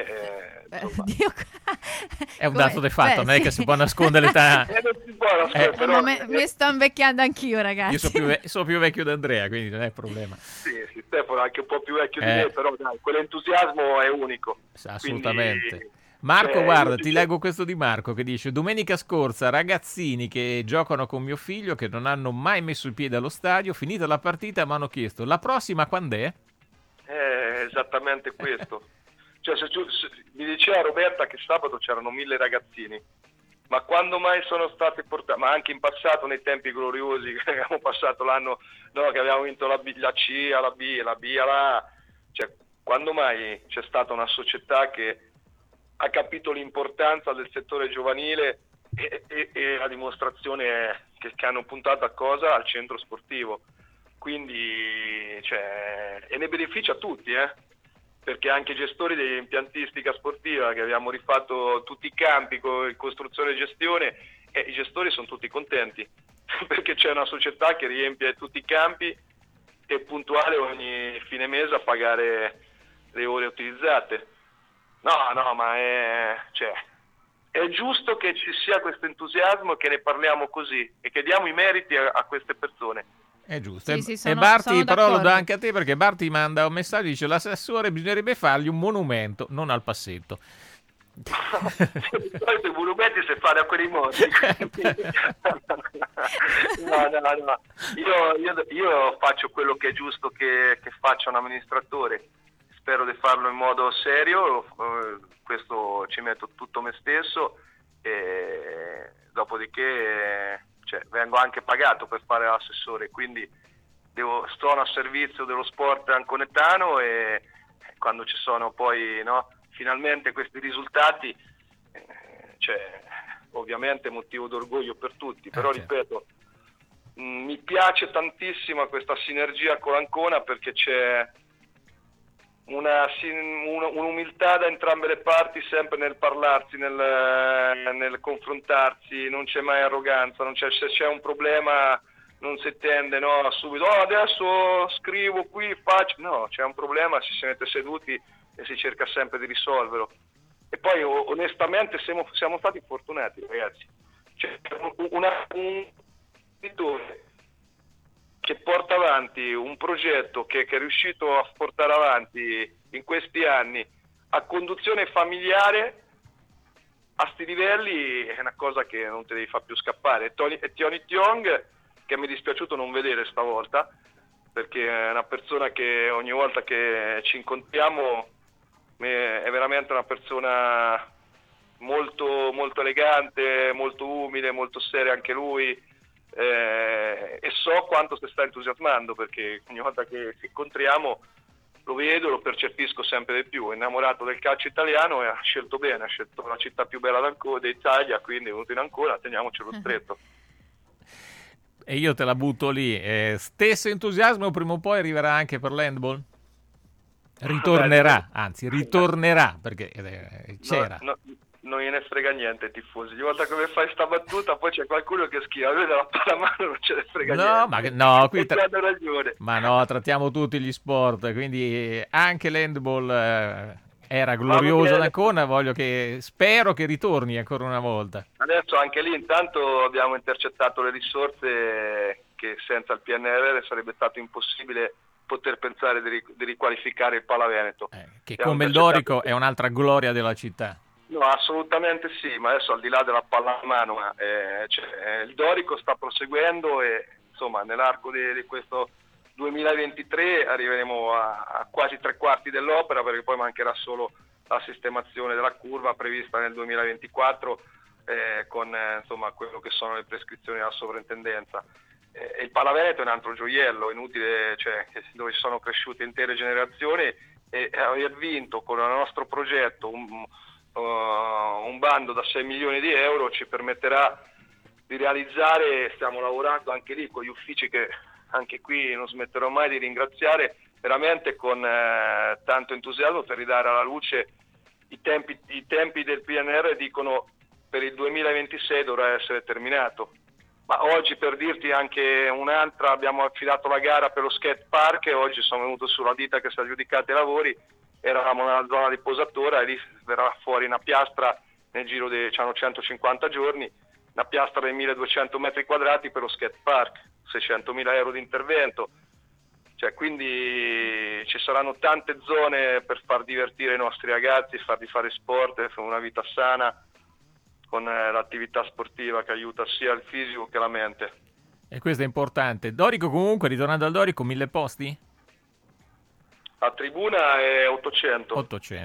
è un dato di fatto, non è che si può nascondere l'età. Non si può nascondere, però mi sto invecchiando anch'io, ragazzi. Io sono più vecchio di Andrea, quindi non è problema. Sì, Stefano è anche un po' più vecchio di me, però dai, quell'entusiasmo è unico. Assolutamente. Quindi... Marco, guarda, ti leggo questo di Marco che dice: domenica scorsa ragazzini che giocano con mio figlio, che non hanno mai messo il piede allo stadio, finita la partita mi hanno chiesto: la prossima quand'è? Esattamente questo. Cioè, mi diceva Roberta che sabato c'erano 1000 ragazzini, ma quando mai sono stati portati? Ma anche in passato, nei tempi gloriosi che abbiamo passato l'anno, no, che abbiamo vinto la C, la B, la B, la A, cioè quando mai c'è stata una società che ha capito l'importanza del settore giovanile e la dimostrazione è che hanno puntato a cosa? Al centro sportivo. Quindi, cioè, e ne beneficia tutti, perché anche i gestori dell'impiantistica sportiva, che abbiamo rifatto tutti i campi con costruzione e gestione, i gestori sono tutti contenti, perché c'è una società che riempie tutti i campi e è puntuale ogni fine mese a pagare le ore utilizzate. No, ma è giusto che ci sia questo entusiasmo, che ne parliamo così e che diamo i meriti a queste persone. È giusto. Sì, e sono Barti però lo d'accordo. dà anche a te, perché Barti manda un messaggio, dice: l'assessore bisognerebbe fargli un monumento, non al passetto. Di solito i monumenti si fanno a quelli morti. No. Io faccio quello che è giusto che faccia un amministratore. Spero di farlo in modo serio, questo ci metto tutto me stesso e dopodiché vengo anche pagato per fare l'assessore, quindi sto a servizio dello sport anconetano e quando ci sono poi finalmente questi risultati ovviamente motivo d'orgoglio per tutti, però ripeto, mi piace tantissimo questa sinergia con l'Ancona, perché c'è un'umiltà da entrambe le parti, sempre nel parlarsi, nel confrontarsi, non c'è mai arroganza, se c'è un problema non si tende subito adesso scrivo qui, faccio, no, c'è un problema, si mette seduti e si cerca sempre di risolverlo. E poi onestamente siamo stati fortunati, ragazzi. C'è un editore che porta avanti un progetto che è riuscito a portare avanti in questi anni a conduzione familiare a sti livelli, è una cosa che non te devi far più scappare. E Tioni Tiong, che mi è dispiaciuto non vedere stavolta, perché è una persona che ogni volta che ci incontriamo è veramente una persona molto, molto elegante, molto umile, molto seria anche lui. E so quanto si sta entusiasmando, perché ogni volta che ci incontriamo lo vedo, lo percepisco sempre di più. È innamorato del calcio italiano e ha scelto bene, ha scelto la città più bella d'Italia, quindi è venuto in Ancona, teniamocelo stretto. E io te la butto lì, stesso entusiasmo prima o poi arriverà anche per l'handball? Ritornerà, perché c'era. Non gliene frega niente ai tifosi. Ogni volta che mi fai sta battuta poi c'è qualcuno che scrive: vede la pallamano, non ce ne frega niente. Qui hanno ragione. Ma no, trattiamo tutti gli sport, quindi anche l'handball era glorioso ad Ancona, spero che ritorni ancora una volta. Adesso anche lì intanto abbiamo intercettato le risorse che senza il PNRR sarebbe stato impossibile poter pensare di riqualificare il Palaveneto. Che come il Dorico è un'altra gloria della città. No, assolutamente sì, ma adesso al di là della pallamano, il Dorico sta proseguendo e insomma nell'arco di questo 2023 arriveremo a quasi 3/4 dell'opera, perché poi mancherà solo la sistemazione della curva prevista nel 2024 con insomma quello che sono le prescrizioni della sovrintendenza. E il Palaveneto è un altro gioiello, inutile, dove ci sono cresciute intere generazioni, e aver vinto con il nostro progetto un bando da 6 milioni di euro ci permetterà di realizzare, stiamo lavorando anche lì con gli uffici che anche qui non smetterò mai di ringraziare, veramente con tanto entusiasmo, per ridare alla luce i tempi del PNR dicono per il 2026 dovrà essere terminato. Ma oggi, per dirti anche un'altra, abbiamo affidato la gara per lo skate park e oggi sono venuto sulla ditta che si è aggiudicata i lavori, eravamo nella zona di posatora e lì verrà fuori una piastra nel giro di 150 giorni, una piastra di 1200 metri quadrati per lo skate park, 600.000 euro di intervento, quindi ci saranno tante zone per far divertire i nostri ragazzi, farli fare sport, una vita sana, con l'attività sportiva che aiuta sia il fisico che la mente. E questo è importante. Dorico, comunque, ritornando al Dorico, 1000 posti? La tribuna è 800,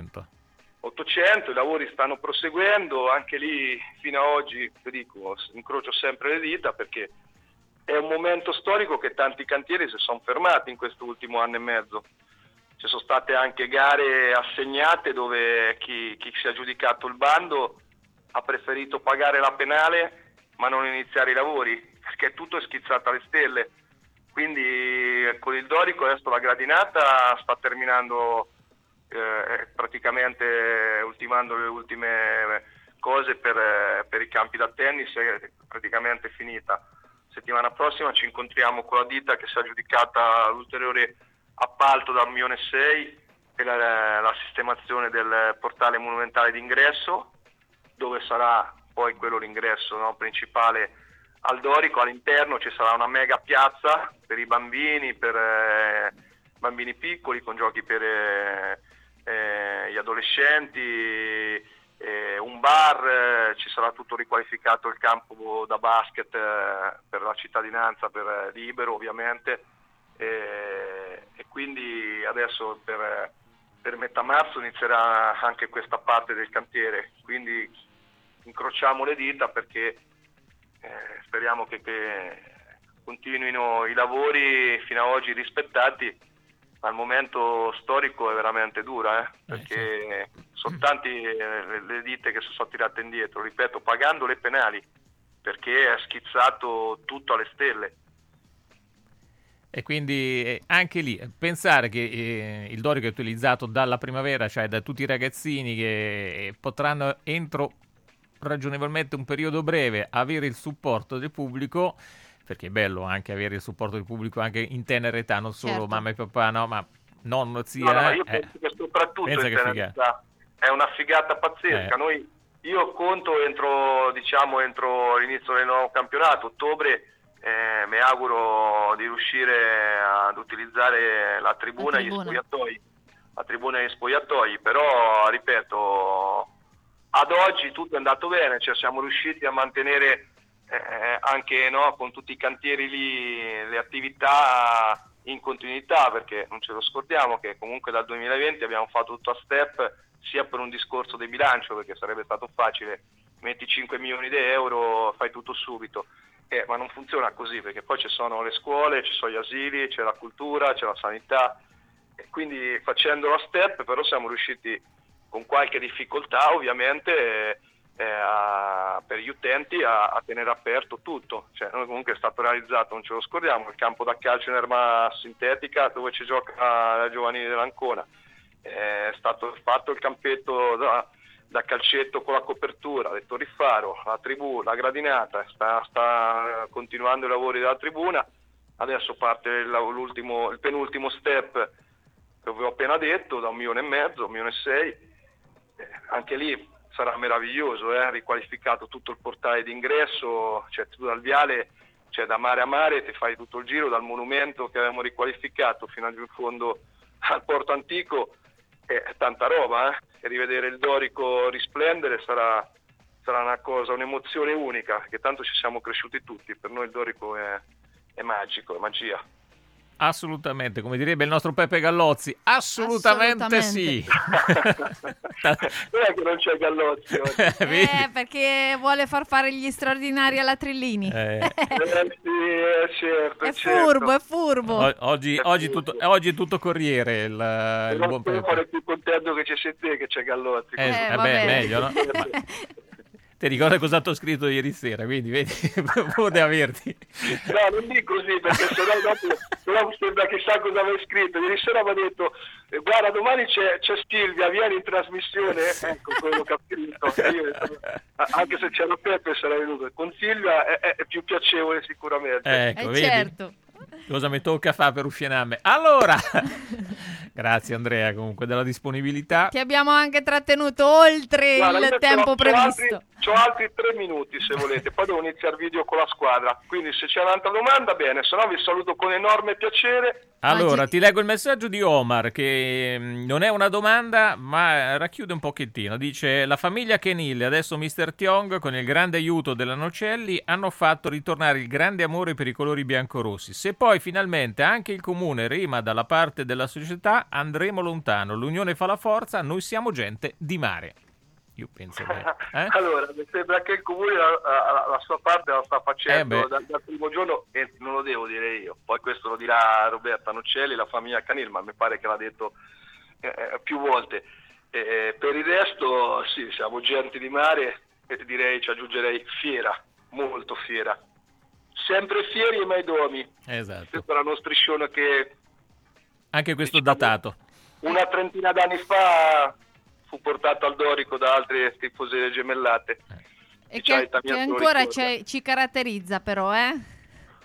i lavori stanno proseguendo, anche lì fino ad oggi, ti dico, incrocio sempre le dita, perché è un momento storico che tanti cantieri si sono fermati in questo ultimo anno e mezzo. Ci sono state anche gare assegnate dove chi si è aggiudicato il bando ha preferito pagare la penale ma non iniziare i lavori, perché tutto è schizzato alle stelle. Quindi con il Dorico adesso la gradinata sta terminando, praticamente ultimando le ultime cose per i campi da tennis, è praticamente finita. settimana prossima ci incontriamo con la ditta che si è aggiudicata l'ulteriore appalto da 1,6 milioni per la sistemazione del portale monumentale d'ingresso, dove sarà poi quello l'ingresso, no, principale al Dorico. All'interno ci sarà una mega piazza per i bambini, per bambini piccoli, con giochi per gli adolescenti, un bar, ci sarà tutto riqualificato il campo da basket per la cittadinanza, per libero ovviamente, e quindi adesso per metà marzo inizierà anche questa parte del cantiere, quindi incrociamo le dita perché speriamo che continuino i lavori fino ad oggi rispettati. Al momento storico è veramente dura, perché sono tanti le ditte che sono state tirate indietro, ripeto, pagando le penali, perché è schizzato tutto alle stelle. E quindi anche lì pensare che il Dorico è utilizzato dalla primavera, cioè da tutti i ragazzini che potranno entro ragionevolmente un periodo breve avere il supporto del pubblico, perché è bello anche avere il supporto del pubblico anche in tenera età, non solo certo. Mamma e papà, no, ma nonno, zia. No, io penso che soprattutto in tenera età è una figata pazzesca. Io conto entro l'inizio del nuovo campionato, ottobre, mi auguro di riuscire ad utilizzare la tribuna e gli spogliatoi. La tribuna e gli spogliatoi, però ripeto, ad oggi tutto è andato bene, cioè siamo riusciti a mantenere anche con tutti i cantieri lì le attività in continuità, perché non ce lo scordiamo che comunque dal 2020 abbiamo fatto tutto a step, sia per un discorso di bilancio, perché sarebbe stato facile, metti 5 milioni di euro, fai tutto subito, ma non funziona così, perché poi ci sono le scuole, ci sono gli asili, c'è la cultura, c'è la sanità, e quindi facendo a step però siamo riusciti, con qualche difficoltà ovviamente, per gli utenti a tenere aperto tutto. Cioè, noi comunque è stato realizzato, non ce lo scordiamo, il campo da calcio in erba sintetica dove ci gioca la giovanile dell'Ancona, è stato fatto il campetto da calcetto con la copertura del Torrifaro, la tribuna, la gradinata, sta continuando i lavori della tribuna, adesso parte il penultimo step che vi ho appena detto, da 1,5 milioni, 1,6 milioni, anche lì sarà meraviglioso, riqualificato tutto il portale d'ingresso, cioè tu dal viale, cioè da mare a mare ti fai tutto il giro, dal monumento che avevamo riqualificato fino in fondo al porto antico, tanta roba, e rivedere il Dorico risplendere sarà una cosa, un'emozione unica, che tanto ci siamo cresciuti tutti, per noi il Dorico è magico, è magia. Assolutamente, come direbbe il nostro Peppe Gallozzi, assolutamente sì. Non è che non c'è Gallozzi oggi. Perché vuole far fare gli straordinari alla Trillini. Sì, certo. È furbo. Oggi è tutto Corriere il buon Peppe. È più contento che c'è te che c'è Gallozzi. Meglio, no? Ti ricordi cosa ti ho scritto ieri sera, quindi vedi, poteva averti. No, non dico così, perché sennò dopo sembra che sa cosa avevi scritto. Ieri sera mi ha detto, guarda, domani c'è Silvia, vieni in trasmissione. Ecco quello che ha scritto. Io, anche se c'era Peppe sarei venuto. Con Silvia è più piacevole sicuramente. Ecco, vedi? Certo. Cosa mi tocca fare per uscinarmi? Allora, grazie Andrea comunque della disponibilità. Ti abbiamo anche trattenuto oltre il tempo previsto. C'ho altri 3 minuti se volete, poi devo iniziare il video con la squadra, quindi se c'è un'altra domanda bene, se no vi saluto con enorme piacere. Allora, ti leggo il messaggio di Omar, che non è una domanda ma racchiude un pochettino. Dice: la famiglia Kenil, adesso Mr. Tiong, con il grande aiuto della Nocelli, hanno fatto ritornare il grande amore per i colori biancorossi. Se poi finalmente anche il comune rima dalla parte della società, andremo lontano. L'unione fa la forza, noi siamo gente di mare. Io penso Allora, mi sembra che il comune la sua parte la sta facendo dal primo giorno, e non lo devo dire io, poi questo lo dirà Roberta Nocelli, la famiglia Canil, ma mi pare che l'ha detto più volte. Per il resto sì, siamo gente di mare, e direi, ci aggiungerei fiera, molto fiera, sempre fieri e mai domi. Esatto. Questo era uno striscione che anche questo datato una trentina d'anni fa fu portato al Dorico da altre tifoserie gemellate. E che ancora ci caratterizza però,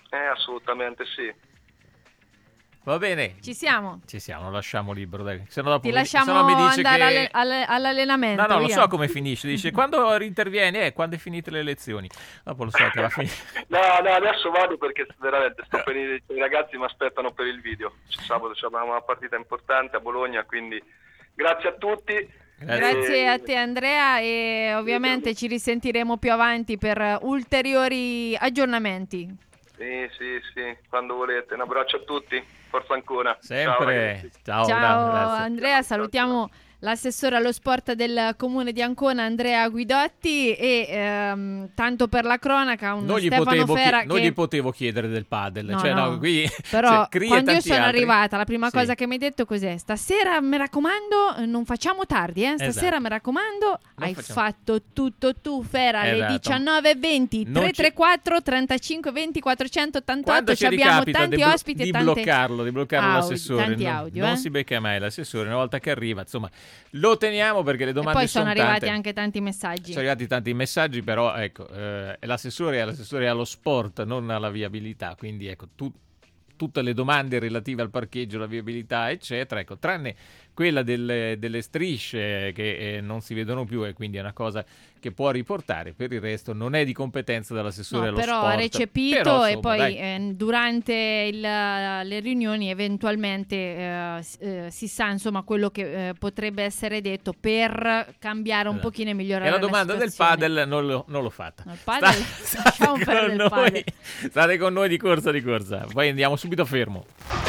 Assolutamente sì. Va bene. Ci siamo, Lasciamo libero, dai. Se no dopo ti lasciamo se no mi dice andare che... all'allenamento. No, lo via. so come finisce. Dice, quando rintervieni? Quando è finite le lezioni. Dopo lo so che alla fine... No, adesso vado perché veramente sto per i ragazzi mi aspettano per il video. Sabato abbiamo una partita importante a Bologna, quindi grazie a tutti. Grazie a te Andrea, e ovviamente ci risentiremo più avanti per ulteriori aggiornamenti. Sì, quando volete. Un abbraccio a tutti, forza ancora. Sempre. Ciao Ciao Andrea, salutiamo l'assessore allo sport del comune di Ancona, Andrea Guidotti, e tanto per la cronaca Stefano Fera non gli potevo chiedere del padel, qui però cioè, quando io sono altri. arrivata la prima cosa che mi hai detto cos'è? Stasera mi raccomando non facciamo tardi, stasera esatto. Mi raccomando, hai fatto tutto tu Fera, esatto. alle 19:20 334 35 20 488, abbiamo tanti ospiti di e tante bloccarlo l'assessore, tanti audio, non si becca mai l'assessore, una volta che arriva insomma lo teniamo perché le domande e poi sono arrivati tante. anche tanti messaggi. Sono arrivati tanti messaggi, però ecco, l'assessore è allo sport, non alla viabilità, quindi ecco tutte le domande relative al parcheggio, la viabilità eccetera, ecco, tranne quella delle strisce che non si vedono più, e quindi è una cosa che può riportare. Per il resto non è di competenza dell'assessore allo però sport. ha recepito, però, e insomma, poi durante le riunioni eventualmente si sa insomma quello che potrebbe essere detto per cambiare un pochino e migliorare la domanda del situazione. padel non l'ho fatta. Il padel, lasciamo perdere il padel. State con noi di corsa, poi andiamo subito fermo.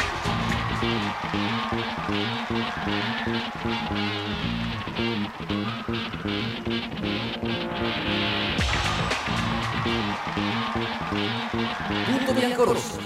Punto bianco-rosso.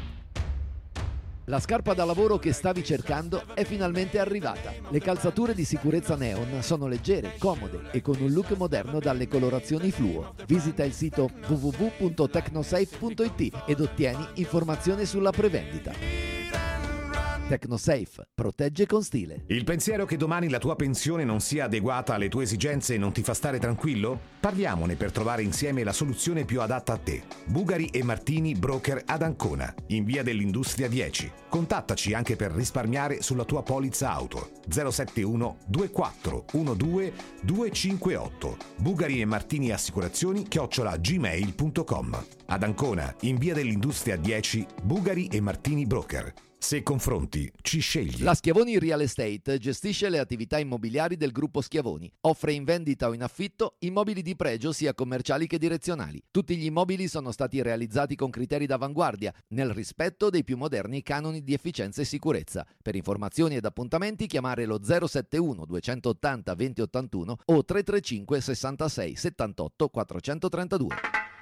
La scarpa da lavoro che stavi cercando è finalmente arrivata. Le calzature di sicurezza Neon sono leggere, comode e con un look moderno dalle colorazioni fluo. Visita il sito www.tecnosafe.it ed ottieni informazioni sulla prevendita. Tecnosafe, protegge con stile. Il pensiero che domani la tua pensione non sia adeguata alle tue esigenze non ti fa stare tranquillo? Parliamone per trovare insieme la soluzione più adatta a te. Bugari e Martini Broker ad Ancona, in via dell'Industria 10. Contattaci anche per risparmiare sulla tua polizza auto. 071 24 12 258. Bugari e Martini Assicurazioni @gmail.com. Ad Ancona, in via dell'Industria 10, Bugari e Martini Broker. Se confronti, ci scegli. La Schiavoni Real Estate gestisce le attività immobiliari del gruppo Schiavoni. Offre in vendita o in affitto immobili di pregio sia commerciali che direzionali. Tutti gli immobili sono stati realizzati con criteri d'avanguardia, nel rispetto dei più moderni canoni di efficienza e sicurezza. Per informazioni ed appuntamenti chiamare lo 071 280 2081 o 335 66 78 432.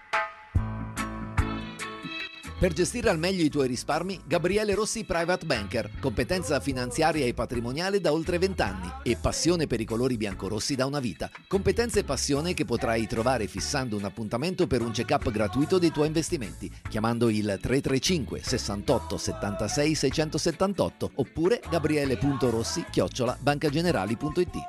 Per gestire al meglio i tuoi risparmi, Gabriele Rossi Private Banker, competenza finanziaria e patrimoniale da oltre 20 anni e passione per i colori biancorossi da una vita. Competenza e passione che potrai trovare fissando un appuntamento per un check-up gratuito dei tuoi investimenti, chiamando il 335 68 76 678 oppure gabriele.rossi@bancagenerali.it.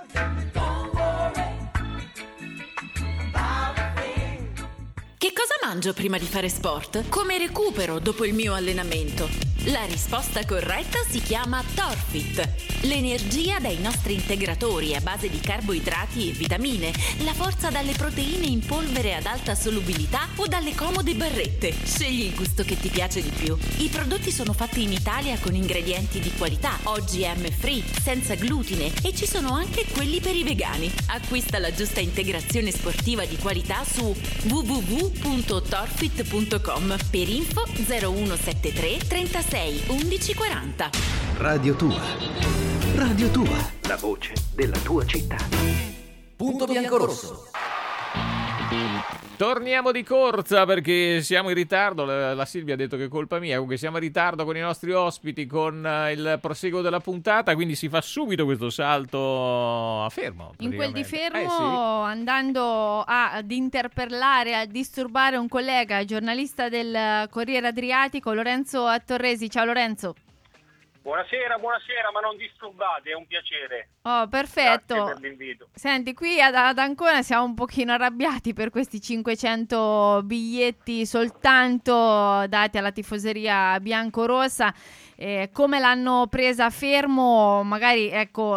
Che cosa mangio prima di fare sport? Come recupero dopo il mio allenamento? La risposta corretta si chiama Torfit. L'energia dai nostri integratori a base di carboidrati e vitamine, la forza dalle proteine in polvere ad alta solubilità o dalle comode barrette. Scegli il gusto che ti piace di più. I prodotti sono fatti in Italia con ingredienti di qualità, OGM free, senza glutine, e ci sono anche quelli per i vegani. Acquista la giusta integrazione sportiva di qualità su www.torfit.com. Per info 0173 36 11 40. Radio Tua. Radio Tua. La voce della tua città. Punto bianco-rosso. Torniamo di corsa perché siamo in ritardo. La Silvia ha detto che è colpa mia. Comunque siamo in ritardo con i nostri ospiti, con il proseguo della puntata, quindi si fa subito questo salto a fermo. In quel di fermo, sì. andando ad interpellare, a disturbare un collega giornalista del Corriere Adriatico, Lorenzo Attorresi. Ciao Lorenzo. Buonasera, ma non disturbate, è un piacere. Oh, perfetto. Grazie per l'invito. Senti, qui ad Ancona siamo un pochino arrabbiati per questi 500 biglietti soltanto dati alla tifoseria biancorossa. Come l'hanno presa a fermo, magari ecco,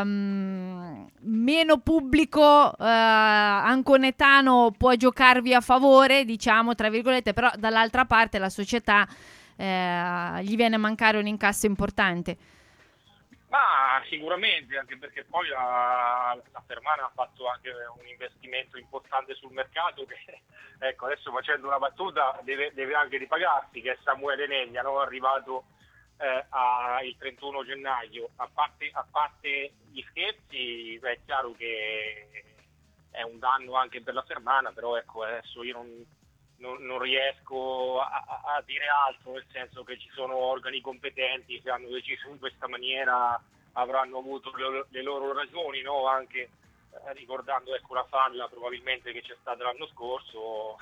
meno pubblico anconetano può giocarvi a favore, diciamo tra virgolette, però dall'altra parte la società gli viene a mancare un incasso importante. Ma sicuramente, anche perché poi la Fermana ha fatto anche un investimento importante sul mercato che, ecco, adesso facendo una battuta deve anche ripagarsi, che è Samuele Neglia, no? Arrivato il 31 gennaio. A parte gli scherzi, è chiaro che è un danno anche per la Fermana, però ecco, adesso io non riesco a dire altro, nel senso che ci sono organi competenti, se hanno deciso in questa maniera avranno avuto le loro ragioni, no? Anche ricordando, ecco, la falla probabilmente che c'è stata l'anno scorso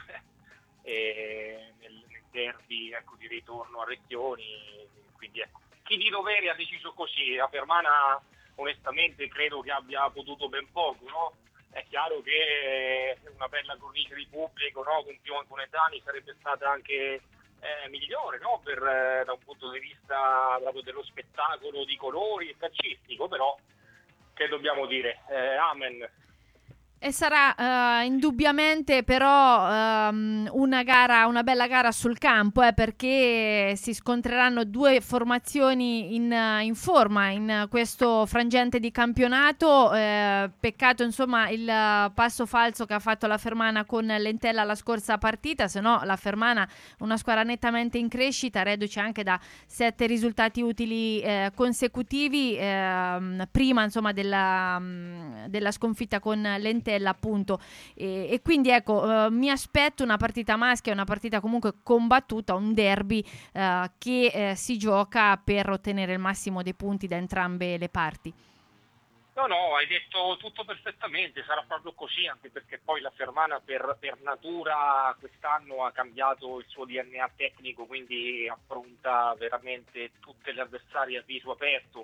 nel derby, ecco, di ritorno a Recchioni. Quindi ecco, chi di doveri ha deciso così. La Fermana onestamente credo che abbia potuto ben poco, no? È chiaro che una bella cornice di pubblico, no, con più anconetani sarebbe stata anche migliore, no, da un punto di vista proprio dello spettacolo di colori e calcistico, però che dobbiamo dire? Amen. E sarà indubbiamente però una bella gara sul campo, perché si scontreranno due formazioni in forma in questo frangente di campionato. Peccato insomma il passo falso che ha fatto la Fermana con l'Entella la scorsa partita, se no la Fermana una squadra nettamente in crescita, reduce anche da 7 risultati utili consecutivi, prima insomma della sconfitta con l'Entella, appunto, e quindi ecco, mi aspetto una partita maschia, una partita comunque combattuta, un derby che si gioca per ottenere il massimo dei punti da entrambe le parti. No, hai detto tutto perfettamente, sarà proprio così, anche perché poi la Fermana per natura quest'anno ha cambiato il suo DNA tecnico, quindi affronta veramente tutte le avversarie a viso aperto.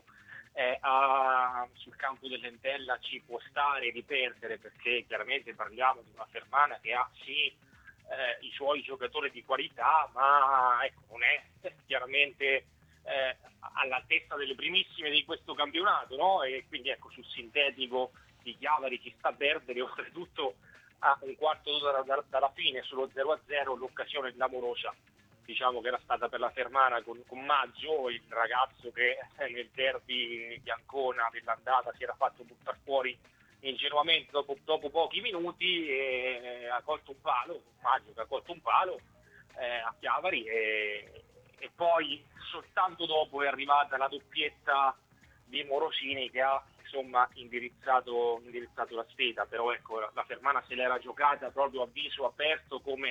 Sul campo dell'Entella ci può stare di perdere, perché chiaramente parliamo di una Fermana che ha sì i suoi giocatori di qualità, ma ecco, non è chiaramente all'altezza delle primissime di questo campionato, no? E quindi ecco, sul sintetico di Chiavari ci sta a perdere, oltretutto a un quarto d'ora dalla fine, solo 0-0, l'occasione clamorosa, diciamo, che era stata per la Fermana con Maggio, il ragazzo che nel derby di Ancona dell'andata si era fatto buttare fuori ingenuamente dopo pochi minuti, e ha colto un palo, Maggio che ha colto un palo a Chiavari, e poi soltanto dopo è arrivata la doppietta di Morosini che ha insomma indirizzato la sfida. Però ecco, la Fermana se l'era giocata proprio a viso aperto, come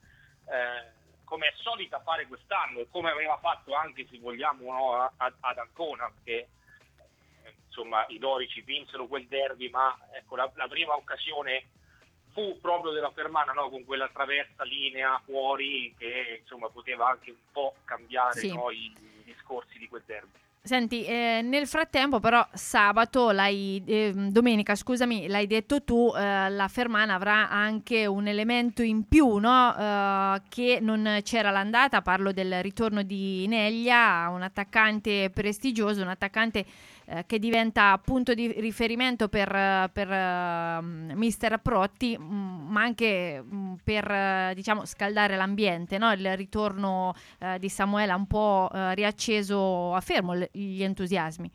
è solita fare quest'anno e come aveva fatto anche, se vogliamo, no, ad Ancona, perché insomma i dorici vinsero quel derby, ma ecco, la prima occasione fu proprio della Fermana, no, con quella traversa linea fuori che insomma poteva anche un po' cambiare, sì, no, i discorsi di quel derby. Senti, nel frattempo però domenica, scusami, l'hai detto tu, la Fermana avrà anche un elemento in più, no? Che non c'era l'andata. Parlo del ritorno di Neglia, un attaccante prestigioso, un attaccante che diventa punto di riferimento per mister Protti, ma anche per diciamo scaldare l'ambiente, no? Il ritorno di Samuele ha un po' riacceso a fermo gli entusiasmi.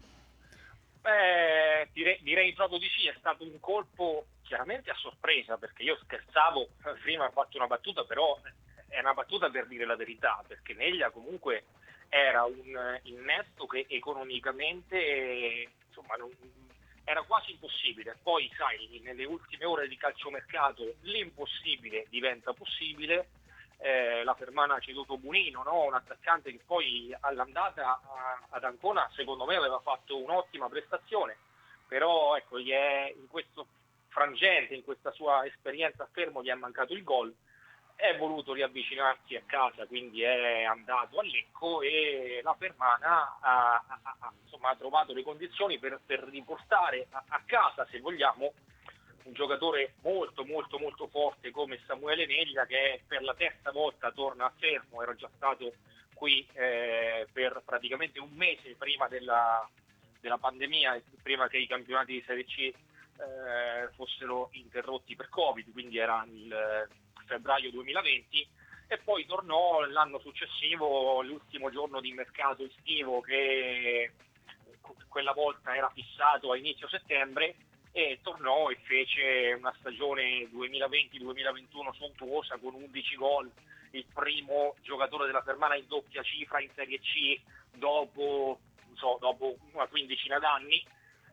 Direi proprio di sì, è stato un colpo chiaramente a sorpresa, perché io scherzavo, prima ho fatto una battuta, però è una battuta per dire la verità, perché Neglia comunque era un innesto che economicamente insomma era quasi impossibile. Poi sai, nelle ultime ore di calciomercato l'impossibile diventa possibile. La Fermana ha ceduto Bunino, no? Un attaccante che poi all'andata ad Ancona secondo me aveva fatto un'ottima prestazione, però ecco, in questo frangente, in questa sua esperienza a fermo, gli è mancato il gol. è voluto riavvicinarsi a casa, quindi è andato a Lecco e la Fermana ha trovato le condizioni per riportare a casa, se vogliamo, un giocatore molto molto molto forte come Samuele Neglia, che per la terza volta torna a Fermo. Era già stato qui per praticamente un mese prima della pandemia e prima che i campionati di Serie C fossero interrotti per Covid, quindi era il febbraio 2020, e poi tornò l'anno successivo, l'ultimo giorno di mercato estivo, che quella volta era fissato a inizio settembre, e tornò e fece una stagione 2020-2021 sontuosa con 11 gol, il primo giocatore della Fermana in doppia cifra in Serie C dopo una quindicina d'anni.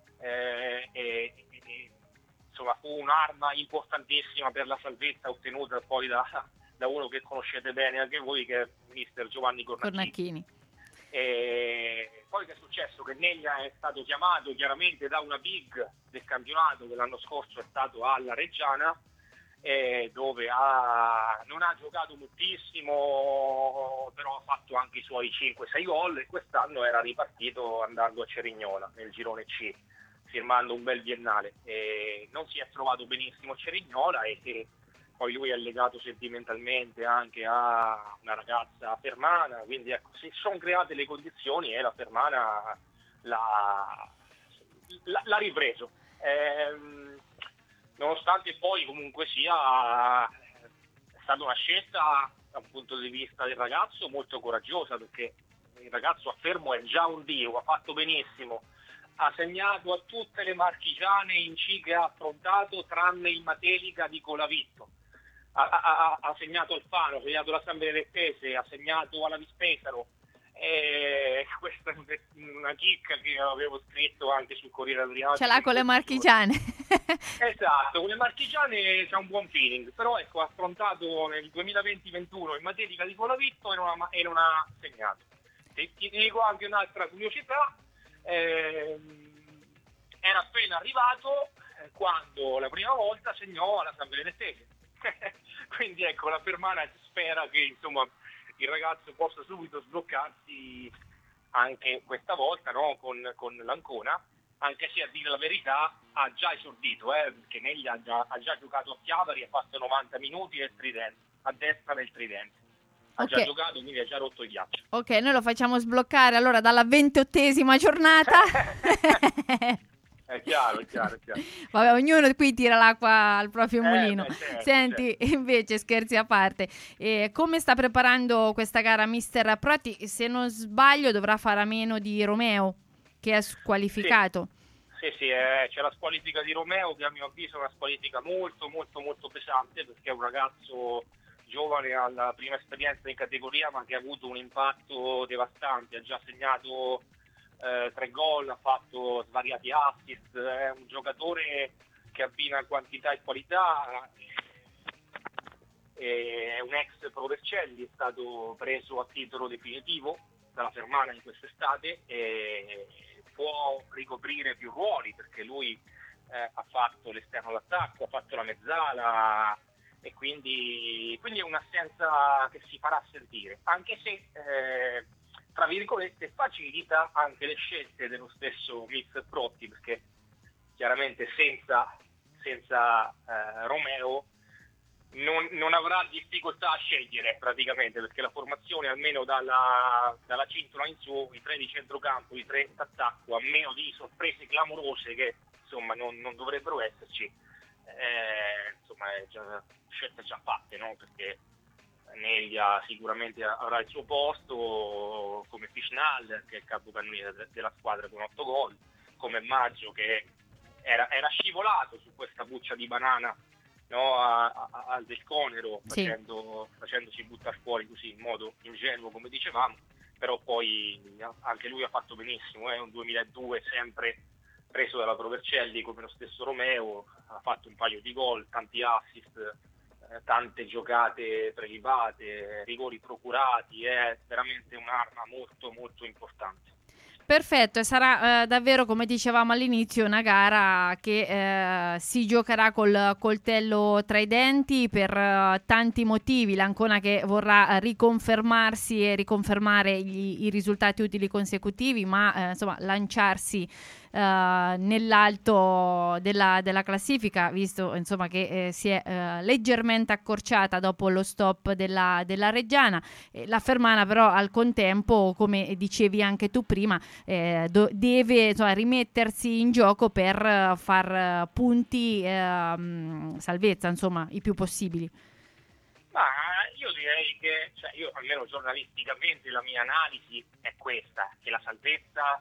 Insomma, fu un'arma importantissima per la salvezza ottenuta poi da uno che conoscete bene anche voi, che è mister Giovanni Cornacchini. E poi che è successo? Che Neglia è stato chiamato chiaramente da una big del campionato, che l'anno scorso è stato alla Reggiana, dove non ha giocato moltissimo, però ha fatto anche i suoi 5-6 gol, e quest'anno era ripartito andando a Cerignola nel girone C, firmando un bel biennale. E non si è trovato benissimo a Cerignola, e poi lui è legato sentimentalmente anche a una ragazza fermana, quindi ecco, si sono create le condizioni e la Fermana l'ha ripreso. Nonostante poi comunque sia, è stata una scelta dal punto di vista del ragazzo molto coraggiosa, perché il ragazzo a Fermo è già un dio, ha fatto benissimo, ha segnato a tutte le marchigiane in C che ha affrontato, tranne il Matelica di Colavitto. Ha segnato Alfano, ha segnato la San Benedettese, ha segnato alla Vispesaro. Questa è una chicca che avevo scritto anche sul Corriere Adriatico. Ce l'ha con le marchigiane. Esatto, con le marchigiane c'ha un buon feeling, però ecco, ha affrontato nel 2020-21 il Matelica di Colavitto e non ha segnato. Ti dico anche un'altra curiosità. Era appena arrivato quando la prima volta segnò alla San Benedettese. Quindi ecco, la Fermana spera che insomma il ragazzo possa subito sbloccarsi anche questa volta, no? con l'Ancona, anche se a dire la verità ha già esordito, perché Neglia ha già giocato a Chiavari, ha fatto 90 minuti nel Tridente, a destra nel Tridente. Ha già giocato, quindi ha già rotto il ghiaccio. Ok, noi lo facciamo sbloccare allora dalla 28ª giornata. È chiaro. Vabbè, ognuno qui tira l'acqua al proprio mulino. Certo, Senti, certo. invece, scherzi a parte, come sta preparando questa gara mister Proti? Se non sbaglio dovrà fare a meno di Romeo, che è squalificato. Sì, c'è la squalifica di Romeo, che a mio avviso è una squalifica molto molto molto pesante, perché è un ragazzo giovane, alla prima esperienza in categoria, ma che ha avuto un impatto devastante. Ha già segnato 3 gol, ha fatto svariati assist, è un giocatore che abbina quantità e qualità, è un ex Pro Vercelli, è stato preso a titolo definitivo dalla Fermana in quest'estate e può ricoprire più ruoli, perché lui ha fatto l'esterno d'attacco, ha fatto la mezzala, e quindi è un'assenza che si farà sentire, anche se tra virgolette facilita anche le scelte dello stesso mister Protti, perché chiaramente senza Romeo non avrà difficoltà a scegliere praticamente, perché la formazione, almeno dalla cintola in su, i 3 di centrocampo, i 3 d'attacco, a meno di sorprese clamorose che insomma non dovrebbero esserci, insomma scelte già fatte, no? Perché Neglia sicuramente avrà il suo posto, come Fischnall, che è il capocannoniere della squadra con 8 gol, come Maggio, che era scivolato su questa buccia di banana, no, al Del Conero, sì, facendosi buttare fuori così in modo ingenuo, come dicevamo, però poi anche lui ha fatto benissimo, è un 2002 sempre preso dalla Pro Vercelli come lo stesso Romeo, ha fatto un paio di gol, tanti assist, tante giocate prelibate, rigori procurati, è veramente un'arma molto molto importante. Perfetto, e sarà davvero, come dicevamo all'inizio, una gara che si giocherà col coltello tra i denti per tanti motivi. L'Ancona che vorrà riconfermarsi e riconfermare i risultati utili consecutivi, ma insomma lanciarsi nell'alto della classifica, visto insomma che si è leggermente accorciata dopo lo stop della Reggiana. La Fermana però al contempo, come dicevi anche tu prima, deve rimettersi in gioco per far punti salvezza, insomma, i più possibili. Ma io direi che, io almeno giornalisticamente la mia analisi è questa, che la salvezza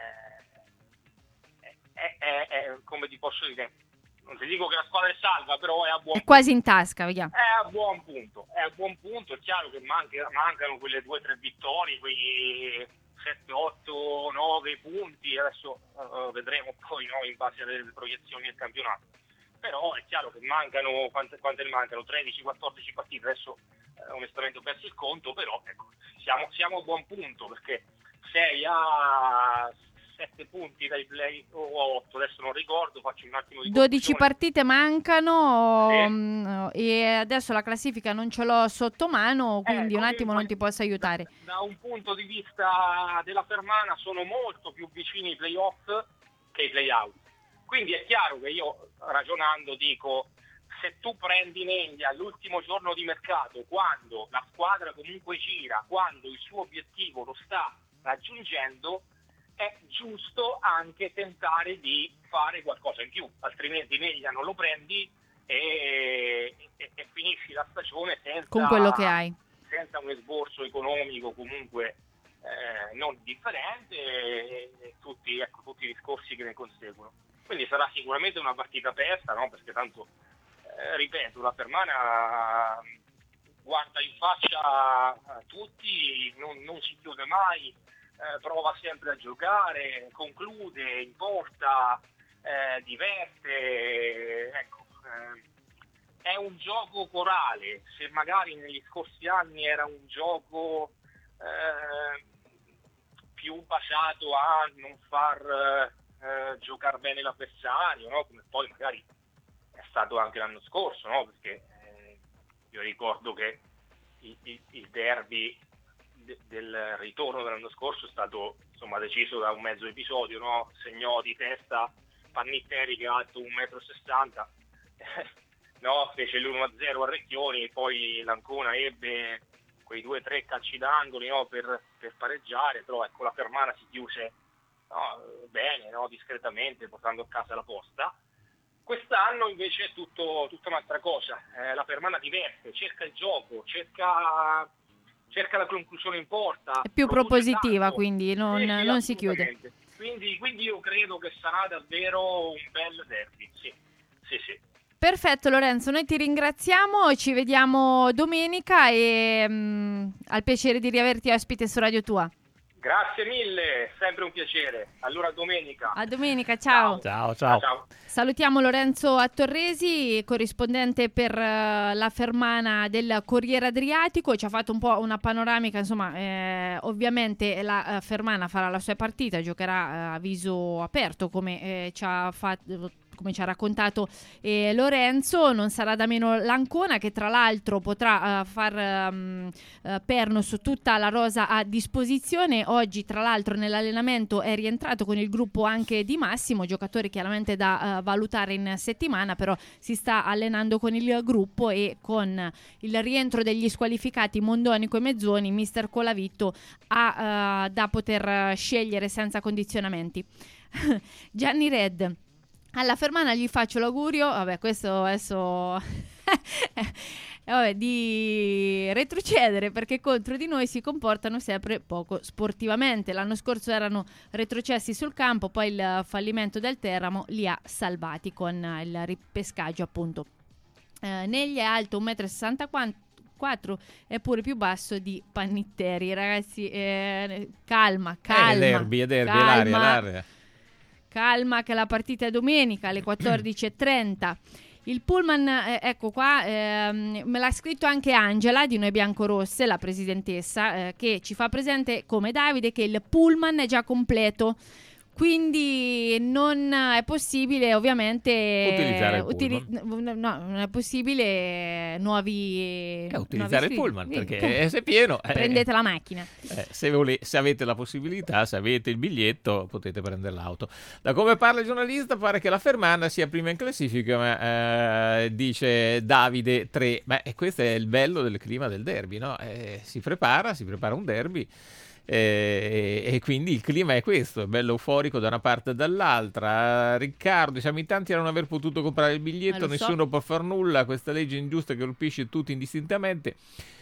è come ti posso dire, non ti dico che la squadra è salva, però è a buon punto. È quasi in tasca, vediamo. È a buon punto, è chiaro che mancano quelle 2-3 vittorie, quei 7, 8, 9 punti, adesso vedremo poi in base alle proiezioni del campionato. Però è chiaro che mancano, quante ne mancano? 13-14 partite, adesso onestamente ho perso il conto, però ecco, siamo a buon punto, perché 6 a 7 punti dai play o 8, adesso non ricordo, faccio un attimo di 12 partite mancano, sì. E adesso la classifica non ce l'ho sotto mano, quindi un attimo non ti posso aiutare. Da un punto di vista della Fermana sono molto più vicini ai play-off che ai play-out, quindi è chiaro che io ragionando dico, se tu prendi Neglia all'ultimo giorno di mercato, quando la squadra comunque gira, quando il suo obiettivo lo sta raggiungendo, è giusto anche tentare di fare qualcosa in più, altrimenti Neglia non lo prendi e finisci la stagione senza, con quello che hai, senza un esborso economico comunque non differente e tutti i discorsi che ne conseguono. Quindi sarà sicuramente una partita aperta, no? Perché tanto, ripeto, la Fermana guarda in faccia a tutti, non si chiude mai, prova sempre a giocare, conclude, in porta, diverte, ecco, è un gioco corale. Se magari negli scorsi anni era un gioco più basato a non far giocare bene l'avversario, no? Come poi magari è stato anche l'anno scorso, no? Perché io ricordo che il derby del ritorno dell'anno scorso è stato insomma deciso da un mezzo episodio, no? Segnò di testa Pannitteri, che è alto 1,60 m, no? Fece l'1-0 a Recchioni e poi l'Ancona ebbe quei 2-3 calci d'angoli, no? per pareggiare, però ecco, la Fermana si chiuse bene, no? Discretamente, portando a casa la posta. Quest'anno invece è tutta un'altra cosa, la Fermana diverte, cerca il gioco, cerca la conclusione in porta. È più propositiva, tanto. Quindi non si chiude. Quindi io credo che sarà davvero un bel derby, sì. Perfetto Lorenzo, noi ti ringraziamo, ci vediamo domenica e al piacere di riaverti ospite su Radio Tua. Grazie mille, sempre un piacere. Allora a domenica, ciao. Ciao. Salutiamo Lorenzo Attorresi, corrispondente per la Fermana del Corriere Adriatico. Ci ha fatto un po' una panoramica, insomma, ovviamente la Fermana farà la sua partita, giocherà a viso aperto come ci ha raccontato Lorenzo. Non sarà da meno l'Ancona, che tra l'altro potrà far perno su tutta la rosa a disposizione. Oggi tra l'altro nell'allenamento è rientrato con il gruppo anche Di Massimo, giocatore chiaramente da valutare in settimana, però si sta allenando con il gruppo, e con il rientro degli squalificati Mondonico e Mezzoni, mister Colavitto ha da poter scegliere senza condizionamenti. Gianni Red: alla Fermana gli faccio l'augurio, questo adesso di retrocedere, perché contro di noi si comportano sempre poco sportivamente. L'anno scorso erano retrocessi sul campo, poi il fallimento del Teramo li ha salvati con il ripescaggio, appunto. Negli è alto 1,64 m, è pure più basso di Pannitteri. Ragazzi, calma. È derby, l'area. Calma, che la partita è domenica alle 14:30. Il pullman, ecco qua, me l'ha scritto anche Angela di Noi Biancorosse, la presidentessa, che ci fa presente come Davide che il pullman è già completo. Quindi non è possibile ovviamente utilizzare il pullman. non è possibile nuovi utilizzare il pullman perché se è pieno prendete la macchina. Se avete la possibilità, se avete il biglietto, potete prendere l'auto. Da come parla il giornalista pare che la Fermana sia prima in classifica, ma dice Davide 3. Questo è il bello del clima del derby, no? Si prepara un derby. E quindi il clima è questo, è bello euforico da una parte e dall'altra. Riccardo, siamo in tanti a non aver potuto comprare il biglietto, nessuno può far nulla, questa legge ingiusta che colpisce tutti indistintamente.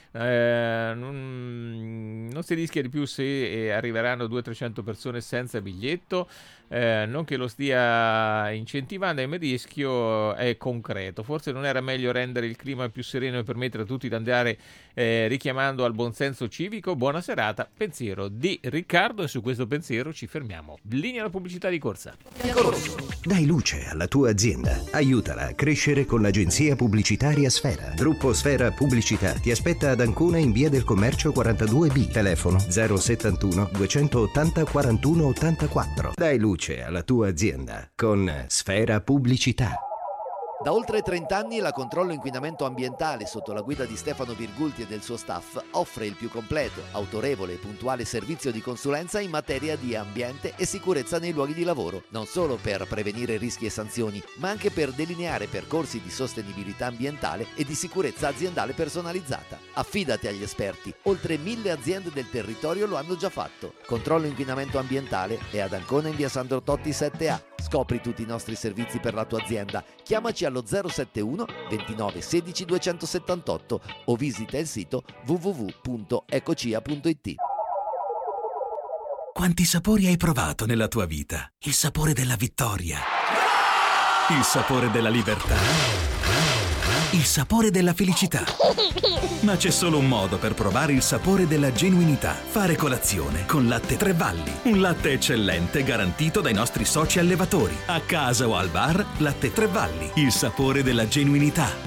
Non si rischia di più se arriveranno 200-300 persone senza biglietto, non che lo stia incentivando, ma il rischio è concreto. Forse non era meglio rendere il clima più sereno e permettere a tutti di andare richiamando al buonsenso civico? Buona serata, pensiero di Riccardo, e su questo pensiero ci fermiamo. Linea alla pubblicità di corsa. Dai luce alla tua azienda, aiutala a crescere con l'agenzia pubblicitaria Sfera. Gruppo Sfera Pubblicità ti aspetta ad Ancona in via del Commercio 42B, telefono 071 280 41 84. Dai luce alla tua azienda con Sfera Pubblicità. Da oltre 30 anni la Controllo Inquinamento Ambientale, sotto la guida di Stefano Virgulti e del suo staff, offre il più completo, autorevole e puntuale servizio di consulenza in materia di ambiente e sicurezza nei luoghi di lavoro, non solo per prevenire rischi e sanzioni, ma anche per delineare percorsi di sostenibilità ambientale e di sicurezza aziendale personalizzata. Affidati agli esperti, oltre 1000 aziende del territorio lo hanno già fatto. Controllo Inquinamento Ambientale è ad Ancona in via Sandro Totti 7A. Scopri tutti i nostri servizi per la tua azienda. Chiamaci allo 071 29 16 278 o visita il sito www.ecocia.it. Quanti sapori hai provato nella tua vita? Il sapore della vittoria, il sapore della libertà, il sapore della felicità. Ma c'è solo un modo per provare il sapore della genuinità: fare colazione con Latte Tre Valli. Un latte eccellente garantito dai nostri soci allevatori. A casa o al bar, Latte Tre Valli, il sapore della genuinità.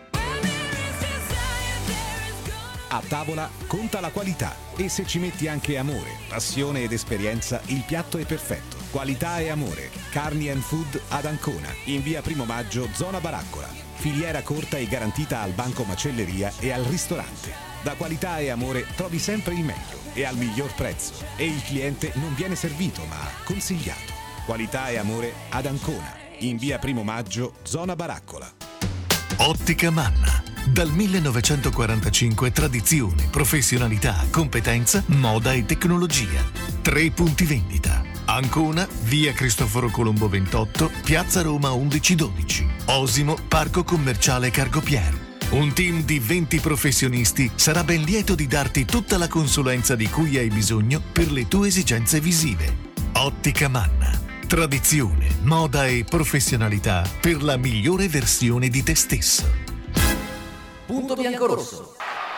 A tavola conta la qualità, e se ci metti anche amore, passione ed esperienza, il piatto è perfetto. Qualità e amore. Carni and Food ad Ancona, in via Primo Maggio, zona Baraccola. Filiera corta e garantita al banco macelleria e al ristorante. Da Qualità e Amore trovi sempre il meglio e al miglior prezzo. E il cliente non viene servito, ma consigliato. Qualità e Amore ad Ancona, in via Primo Maggio, zona Baraccola. Ottica Manna. Dal 1945 tradizione, professionalità, competenza, moda e tecnologia. 3 punti vendita. Ancona, via Cristoforo Colombo 28, piazza Roma 1112. Osimo, parco commerciale Cargopier. Un team di 20 professionisti sarà ben lieto di darti tutta la consulenza di cui hai bisogno per le tue esigenze visive. Ottica Manna. Tradizione, moda e professionalità per la migliore versione di te stesso. Punto biancorosso.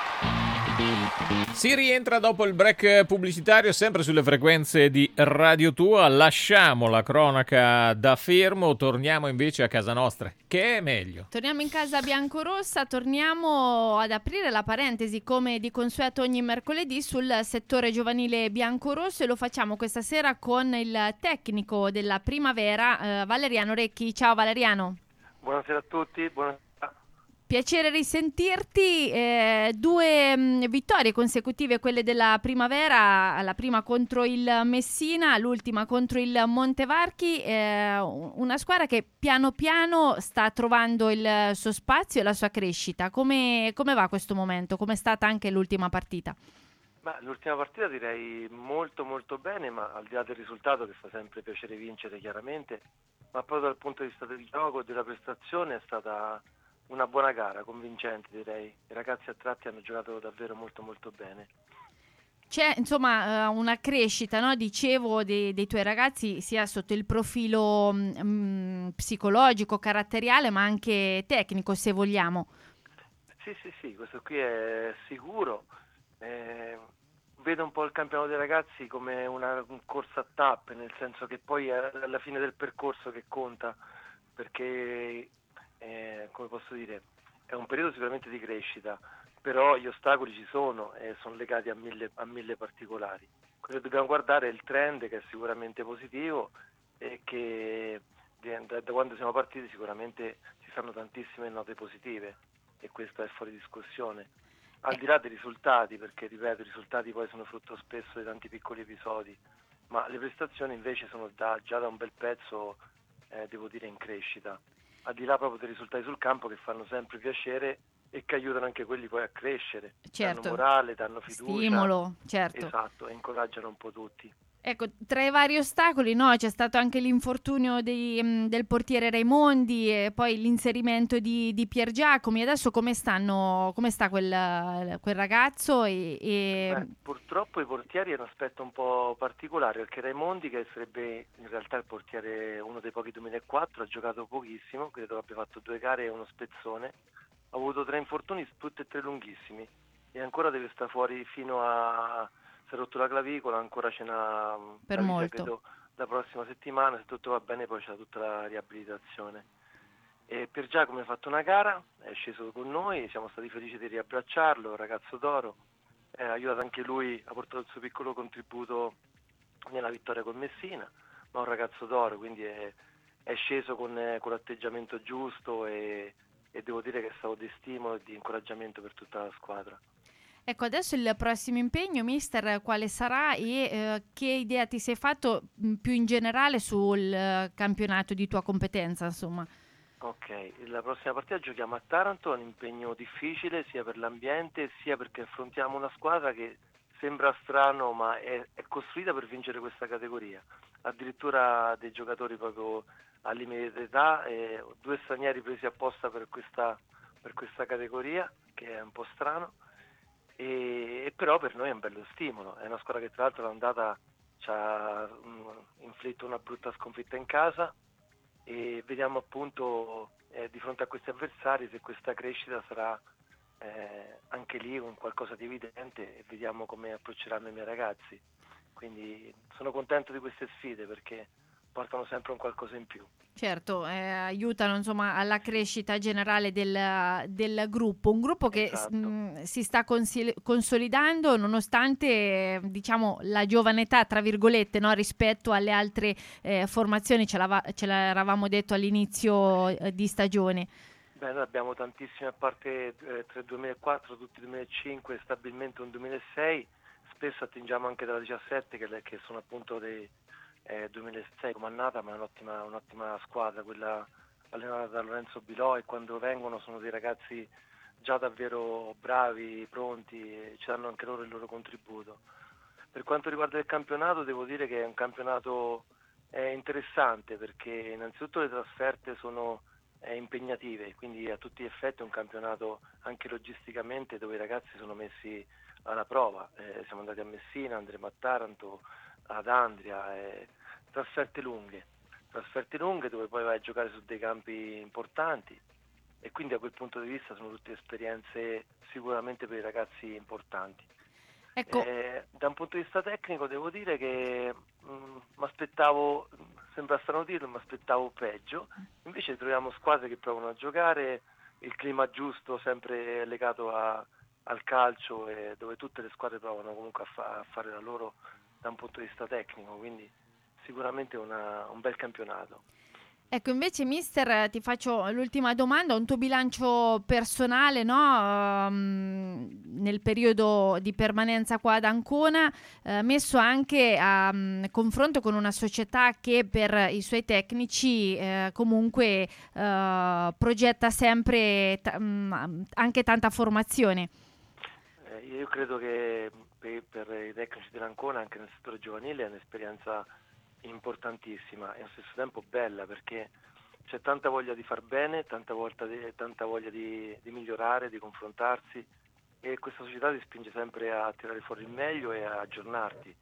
Si rientra dopo il break pubblicitario, sempre sulle frequenze di Radio Tua. Lasciamo la cronaca da fermo, torniamo invece a casa nostra, che è meglio. Torniamo in casa biancorossa, torniamo ad aprire la parentesi come di consueto ogni mercoledì sul settore giovanile biancorosso, e lo facciamo questa sera con il tecnico della Primavera, Valeriano Recchi. Ciao Valeriano. Buonasera a tutti, buonasera. Piacere risentirti. 2 vittorie consecutive quelle della Primavera, la prima contro il Messina, l'ultima contro il Montevarchi, una squadra che piano piano sta trovando il suo spazio e la sua crescita. Come va questo momento? Come è stata anche l'ultima partita? L'ultima partita direi molto molto bene, ma al di là del risultato, che fa sempre piacere vincere chiaramente, ma proprio dal punto di vista del gioco e della prestazione è stata una buona gara, convincente direi. I ragazzi a tratti hanno giocato davvero molto molto bene. C'è insomma una crescita, no? Dicevo, dei tuoi ragazzi, sia sotto il profilo psicologico, caratteriale, ma anche tecnico, se vogliamo. Sì, questo qui è sicuro. Vedo un po' il campionato dei ragazzi come una corsa a tappe, nel senso che poi è alla fine del percorso che conta, perché come posso dire, è un periodo sicuramente di crescita, però gli ostacoli ci sono e sono legati a mille particolari. Quello che dobbiamo guardare è il trend, che è sicuramente positivo, e che da quando siamo partiti sicuramente ci stanno tantissime note positive, e questo è fuori discussione. Al di là dei risultati, perché ripeto, i risultati poi sono frutto spesso di tanti piccoli episodi, ma le prestazioni invece sono già da un bel pezzo, devo dire, in crescita. Al di là proprio dei risultati sul campo, che fanno sempre piacere e che aiutano anche quelli poi a crescere, Certo. danno morale, danno fiducia, Stimolo, certo. esatto, e incoraggiano un po' tutti. Ecco, tra i vari ostacoli, no, c'è stato anche l'infortunio del portiere Raimondi e poi l'inserimento di Pier Giacomi. Adesso come sta quel ragazzo? Purtroppo i portieri è un aspetto un po' particolare, perché Raimondi, che sarebbe in realtà il portiere, uno dei pochi 2004, ha giocato pochissimo, credo abbia fatto 2 gare e uno spezzone, ha avuto 3 infortuni, tutti e 3 lunghissimi, e ancora deve stare fuori fino a... si è rotto la clavicola, ancora ce n'ha per molto. Credo, la prossima settimana, se tutto va bene poi c'è tutta la riabilitazione. E Pier Giacomo ha fatto una gara, è sceso con noi, siamo stati felici di riabbracciarlo, ragazzo d'oro, ha aiutato anche lui, ha portato il suo piccolo contributo nella vittoria con Messina, ma un ragazzo d'oro, quindi è sceso con l'atteggiamento giusto, e devo dire che è stato di stimolo e di incoraggiamento per tutta la squadra. Ecco, adesso il prossimo impegno, mister, quale sarà e che idea ti sei fatto più in generale sul campionato di tua competenza, insomma? Ok, la prossima partita giochiamo a Taranto, è un impegno difficile sia per l'ambiente sia perché affrontiamo una squadra che sembra strano, ma è costruita per vincere questa categoria. Addirittura dei giocatori proprio al limite d'età, 2 stranieri presi apposta per questa categoria, che è un po' strano. E però per noi è un bello stimolo, è una squadra che tra l'altro l'andata ci ha inflitto una brutta sconfitta in casa, e vediamo appunto di fronte a questi avversari se questa crescita sarà anche lì un qualcosa di evidente, e vediamo come approcceranno i miei ragazzi. Quindi sono contento di queste sfide perché portano sempre un qualcosa in più. Certo, aiutano insomma alla crescita generale del gruppo, un gruppo che si sta consolidando nonostante diciamo la giovane età, tra virgolette, no, rispetto alle altre formazioni, ce l'eravamo detto all'inizio di stagione. Beh, noi abbiamo tantissime, a parte tra il 2004, tutti il 2005, stabilmente un 2006, spesso attingiamo anche dalla 17 che sono appunto dei 2006 come annata, ma è un'ottima squadra, quella allenata da Lorenzo Bilò, e quando vengono sono dei ragazzi già davvero bravi, pronti, e ci danno anche loro il loro contributo. Per quanto riguarda il campionato, devo dire che è un campionato interessante, perché innanzitutto le trasferte sono impegnative, quindi a tutti gli effetti è un campionato anche logisticamente dove i ragazzi sono messi alla prova. Siamo andati a Messina, andremo a Taranto, ad Andria, trasferte lunghe dove poi vai a giocare su dei campi importanti, e quindi da quel punto di vista sono tutte esperienze sicuramente per i ragazzi importanti. Ecco. Da un punto di vista tecnico devo dire che mi aspettavo, sembra strano dirlo, mi aspettavo peggio, invece troviamo squadre che provano a giocare, il clima giusto sempre legato al calcio, e dove tutte le squadre provano comunque a fare la loro da un punto di vista tecnico, quindi sicuramente un bel campionato. Ecco, invece mister, ti faccio l'ultima domanda, un tuo bilancio personale, no? Nel periodo di permanenza qua ad Ancona, messo anche a confronto con una società che per i suoi tecnici comunque progetta sempre anche tanta formazione. Io credo che per i tecnici dell'Ancona, anche nel settore giovanile, è un'esperienza importantissima e allo stesso tempo bella, perché c'è tanta voglia di far bene, tanta voglia di migliorare, di confrontarsi, e questa società ti spinge sempre a tirare fuori il meglio e a aggiornarti.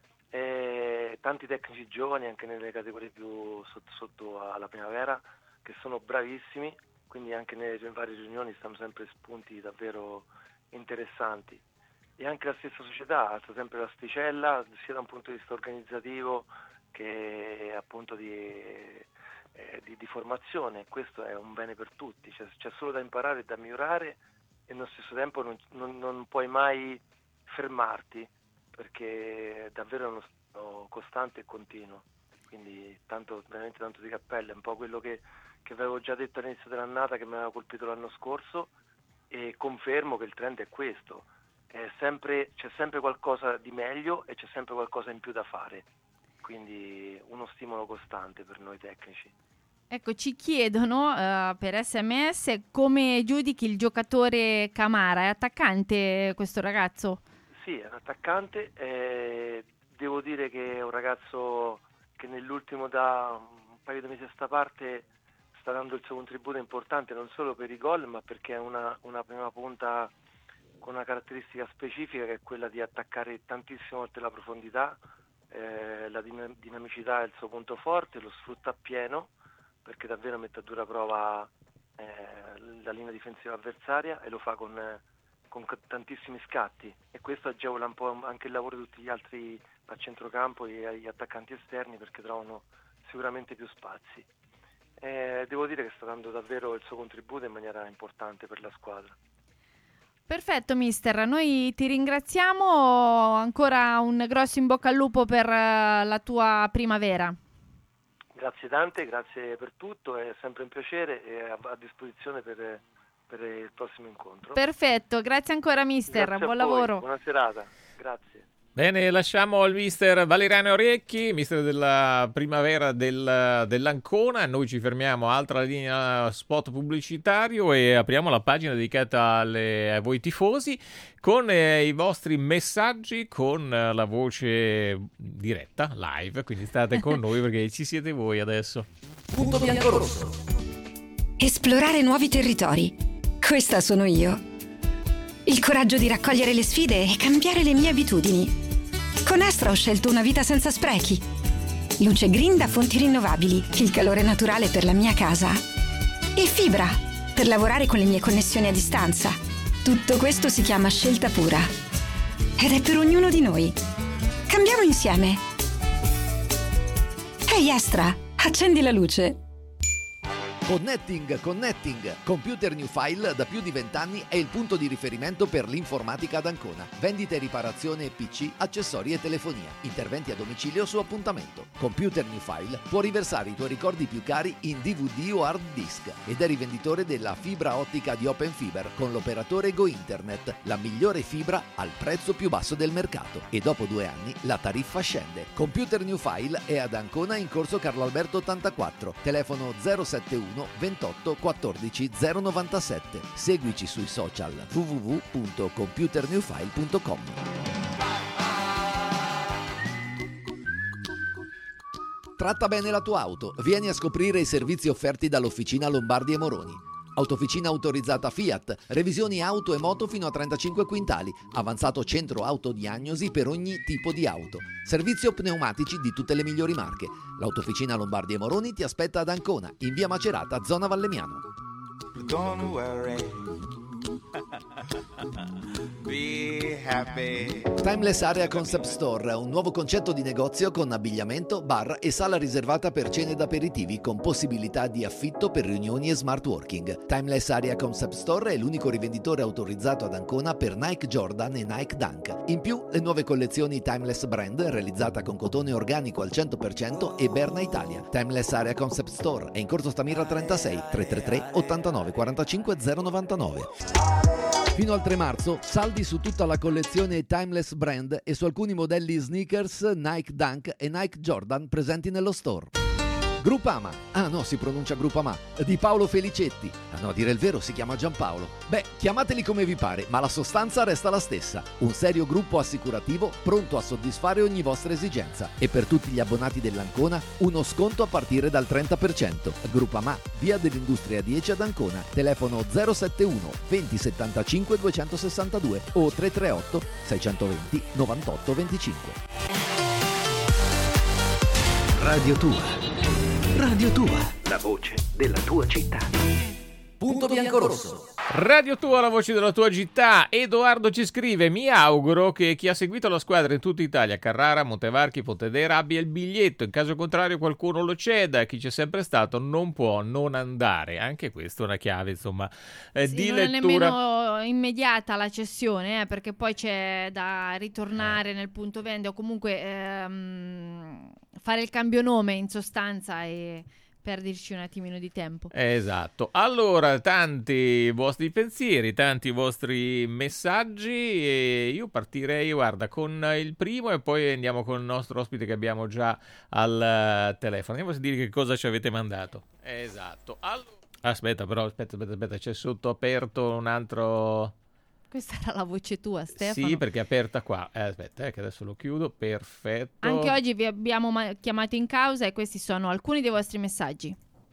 Tanti tecnici giovani anche nelle categorie più sotto alla primavera, che sono bravissimi, quindi anche nelle varie riunioni stanno sempre spunti davvero interessanti. E anche la stessa società alza sempre l'asticella, sia da un punto di vista organizzativo che appunto di di formazione. Questo è un bene per tutti, c'è solo da imparare e da migliorare, e nello stesso tempo non puoi mai fermarti, perché davvero è uno studio costante e continuo. Quindi veramente tanto di cappello. È un po' quello che avevo già detto all'inizio dell'annata, che mi aveva colpito l'anno scorso, e confermo che il trend è questo. C'è sempre qualcosa di meglio e c'è sempre qualcosa in più da fare, quindi uno stimolo costante per noi tecnici. Ecco, ci chiedono per SMS come giudichi il giocatore Camara. È attaccante questo ragazzo? Sì, è un attaccante, devo dire che è un ragazzo che nell'ultimo, da un paio di mesi a sta parte, sta dando il suo contributo importante, non solo per i gol, ma perché è una prima punta con una caratteristica specifica, che è quella di attaccare tantissimo oltre la profondità. La dinamicità è il suo punto forte, lo sfrutta appieno, perché davvero mette a dura prova la linea difensiva avversaria, e lo fa con tantissimi scatti, e questo agevola un po' anche il lavoro di tutti gli altri a centrocampo e agli attaccanti esterni, perché trovano sicuramente più spazi. Devo dire che sta dando davvero il suo contributo in maniera importante per la squadra. Perfetto mister, noi ti ringraziamo, ancora un grosso in bocca al lupo per la tua primavera. Grazie tante, grazie per tutto, è sempre un piacere, e a disposizione per il prossimo incontro. Perfetto, grazie ancora mister, grazie buon a voi, lavoro. buona serata, grazie. Bene, lasciamo il mister Valeriano Orecchi, mister della primavera dell'Ancona. Noi ci fermiamo, altra linea spot pubblicitario, e apriamo la pagina dedicata a voi tifosi con i vostri messaggi, con la voce diretta, live, quindi state con noi perché ci siete voi adesso. Punto bianco-rosso. Esplorare nuovi territori. Questa sono io. Il coraggio di raccogliere le sfide e cambiare le mie abitudini. Con Astra ho scelto una vita senza sprechi. Luce green da fonti rinnovabili, il calore naturale per la mia casa. E fibra, per lavorare con le mie connessioni a distanza. Tutto questo si chiama scelta pura. Ed è per ognuno di noi. Cambiamo insieme. Ehi Astra, accendi la luce. Connecting. Computer New File da più di 20 anni è il punto di riferimento per l'informatica ad Ancona. Vendita e riparazione PC, accessori e telefonia. Interventi a domicilio su appuntamento. Computer New File può riversare i tuoi ricordi più cari in DVD o hard disk, ed è rivenditore della fibra ottica di Open Fiber con l'operatore Go Internet, la migliore fibra al prezzo più basso del mercato. E dopo 2 anni la tariffa scende. Computer New File è ad Ancona in corso Carlo Alberto 84, telefono 071 28 14 097. Seguici sui social www.computernewfile.com. Tratta bene la tua auto. Vieni a scoprire i servizi offerti dall'Officina Lombardi e Moroni. Autofficina autorizzata Fiat, revisioni auto e moto fino a 35 quintali, avanzato centro autodiagnosi per ogni tipo di auto, servizio pneumatici di tutte le migliori marche. L'Autofficina Lombardi e Moroni ti aspetta ad Ancona, in via Macerata, zona Vallemmiano. Don't worry. Be happy. Timeless Area Concept Store, un nuovo concetto di negozio con abbigliamento, bar e sala riservata per cene ed aperitivi con possibilità di affitto per riunioni e smart working. Timeless Area Concept Store è l'unico rivenditore autorizzato ad Ancona per Nike Jordan e Nike Dunk. In più, le nuove collezioni Timeless Brand, realizzata con cotone organico al 100% e Berna Italia. Timeless Area Concept Store è in corso Stamira 36 333 89 45 099. Fino al 3 marzo, saldi su tutta la collezione Timeless Brand e su alcuni modelli sneakers Nike Dunk e Nike Jordan presenti nello store. Groupama, ah no, si pronuncia Groupama, di Paolo Felicetti. Ah no, a dire il vero si chiama Giampaolo. Beh, chiamateli come vi pare, ma la sostanza resta la stessa. Un serio gruppo assicurativo pronto a soddisfare ogni vostra esigenza. E per tutti gli abbonati dell'Ancona, uno sconto a partire dal 30%. Groupama, via dell'Industria 10 ad Ancona. Telefono 071 2075 262 o 338 620 98 25. Radio Tua. Radio Tua, la voce della tua città. Punto biancorosso. Radio Tua, la voce della tua città. Edoardo ci scrive: mi auguro che chi ha seguito la squadra in tutta Italia, Carrara, Montevarchi, Pontedera, abbia il biglietto. In caso contrario qualcuno lo ceda. Chi c'è sempre stato non può non andare. Anche questa è una chiave, insomma, di non è lettura. nemmeno immediata la cessione, perché poi c'è da ritornare nel punto vendita o comunque fare il cambio nome in sostanza e perderci un attimino di tempo. Esatto. Allora, tanti vostri pensieri, tanti vostri messaggi, e io partirei, guarda, con il primo e poi andiamo con il nostro ospite che abbiamo già al telefono. Andiamo a sentire che cosa ci avete mandato. Esatto. Allora... Aspetta, c'è sotto aperto un altro... Questa era la voce tua, Stefano. Sì, perché è aperta qua. Aspetta, che adesso lo chiudo. Perfetto. Anche oggi vi abbiamo chiamato in causa e questi sono alcuni dei vostri messaggi.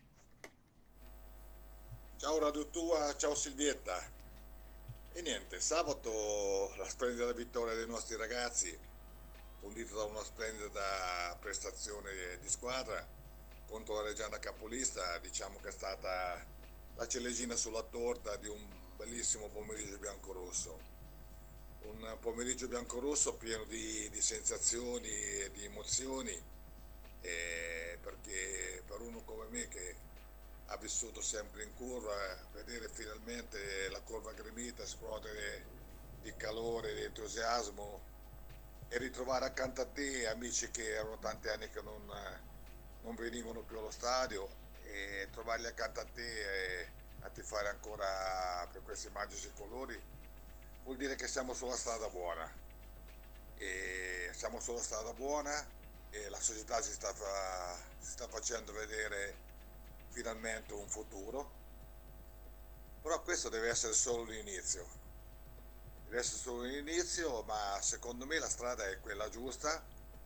Ciao Radio Tua, ciao Silvietta. E niente, sabato la splendida vittoria dei nostri ragazzi, condita da una splendida prestazione di squadra contro la Reggiana capolista, diciamo che è stata la ciliegina sulla torta di un bellissimo pomeriggio biancorosso, un pomeriggio biancorosso pieno di sensazioni e di emozioni, perché per uno come me che ha vissuto sempre in curva, vedere finalmente la curva gremita esplodere di calore, di entusiasmo e ritrovare accanto a te amici che erano tanti anni che non venivano più allo stadio, e trovarli accanto a te a tifare ancora per questi magici colori vuol dire che siamo sulla strada buona, e siamo sulla strada buona e la società si sta facendo vedere finalmente un futuro, però questo deve essere solo l'inizio, ma secondo me la strada è quella giusta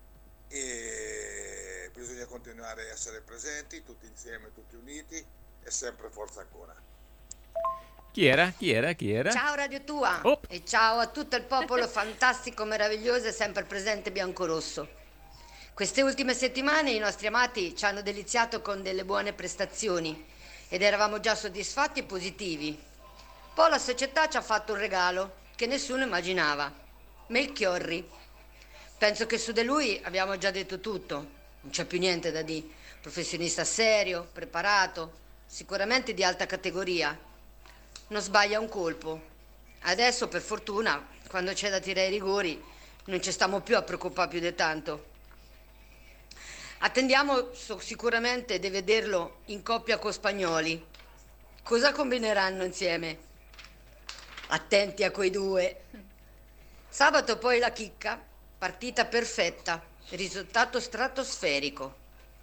e bisogna continuare a essere presenti tutti insieme, tutti uniti, e sempre forza ancora. Chi era? Ciao Radio Tua e ciao a tutto il popolo fantastico, meraviglioso e sempre presente biancorosso. Queste ultime settimane i nostri amati ci hanno deliziato con delle buone prestazioni ed eravamo già soddisfatti e positivi. Poi la società ci ha fatto un regalo che nessuno immaginava: Melchiorri. Penso che su di lui abbiamo già detto tutto, non c'è più niente da dire. Professionista serio, preparato, sicuramente di alta categoria. Non sbaglia un colpo. Adesso, per fortuna, quando c'è da tirare i rigori, non ci stiamo più a preoccupare più di tanto. Attendiamo sicuramente di vederlo in coppia con Spagnoli. Cosa combineranno insieme? Attenti a quei due. Sabato poi la chicca, partita perfetta, risultato stratosferico.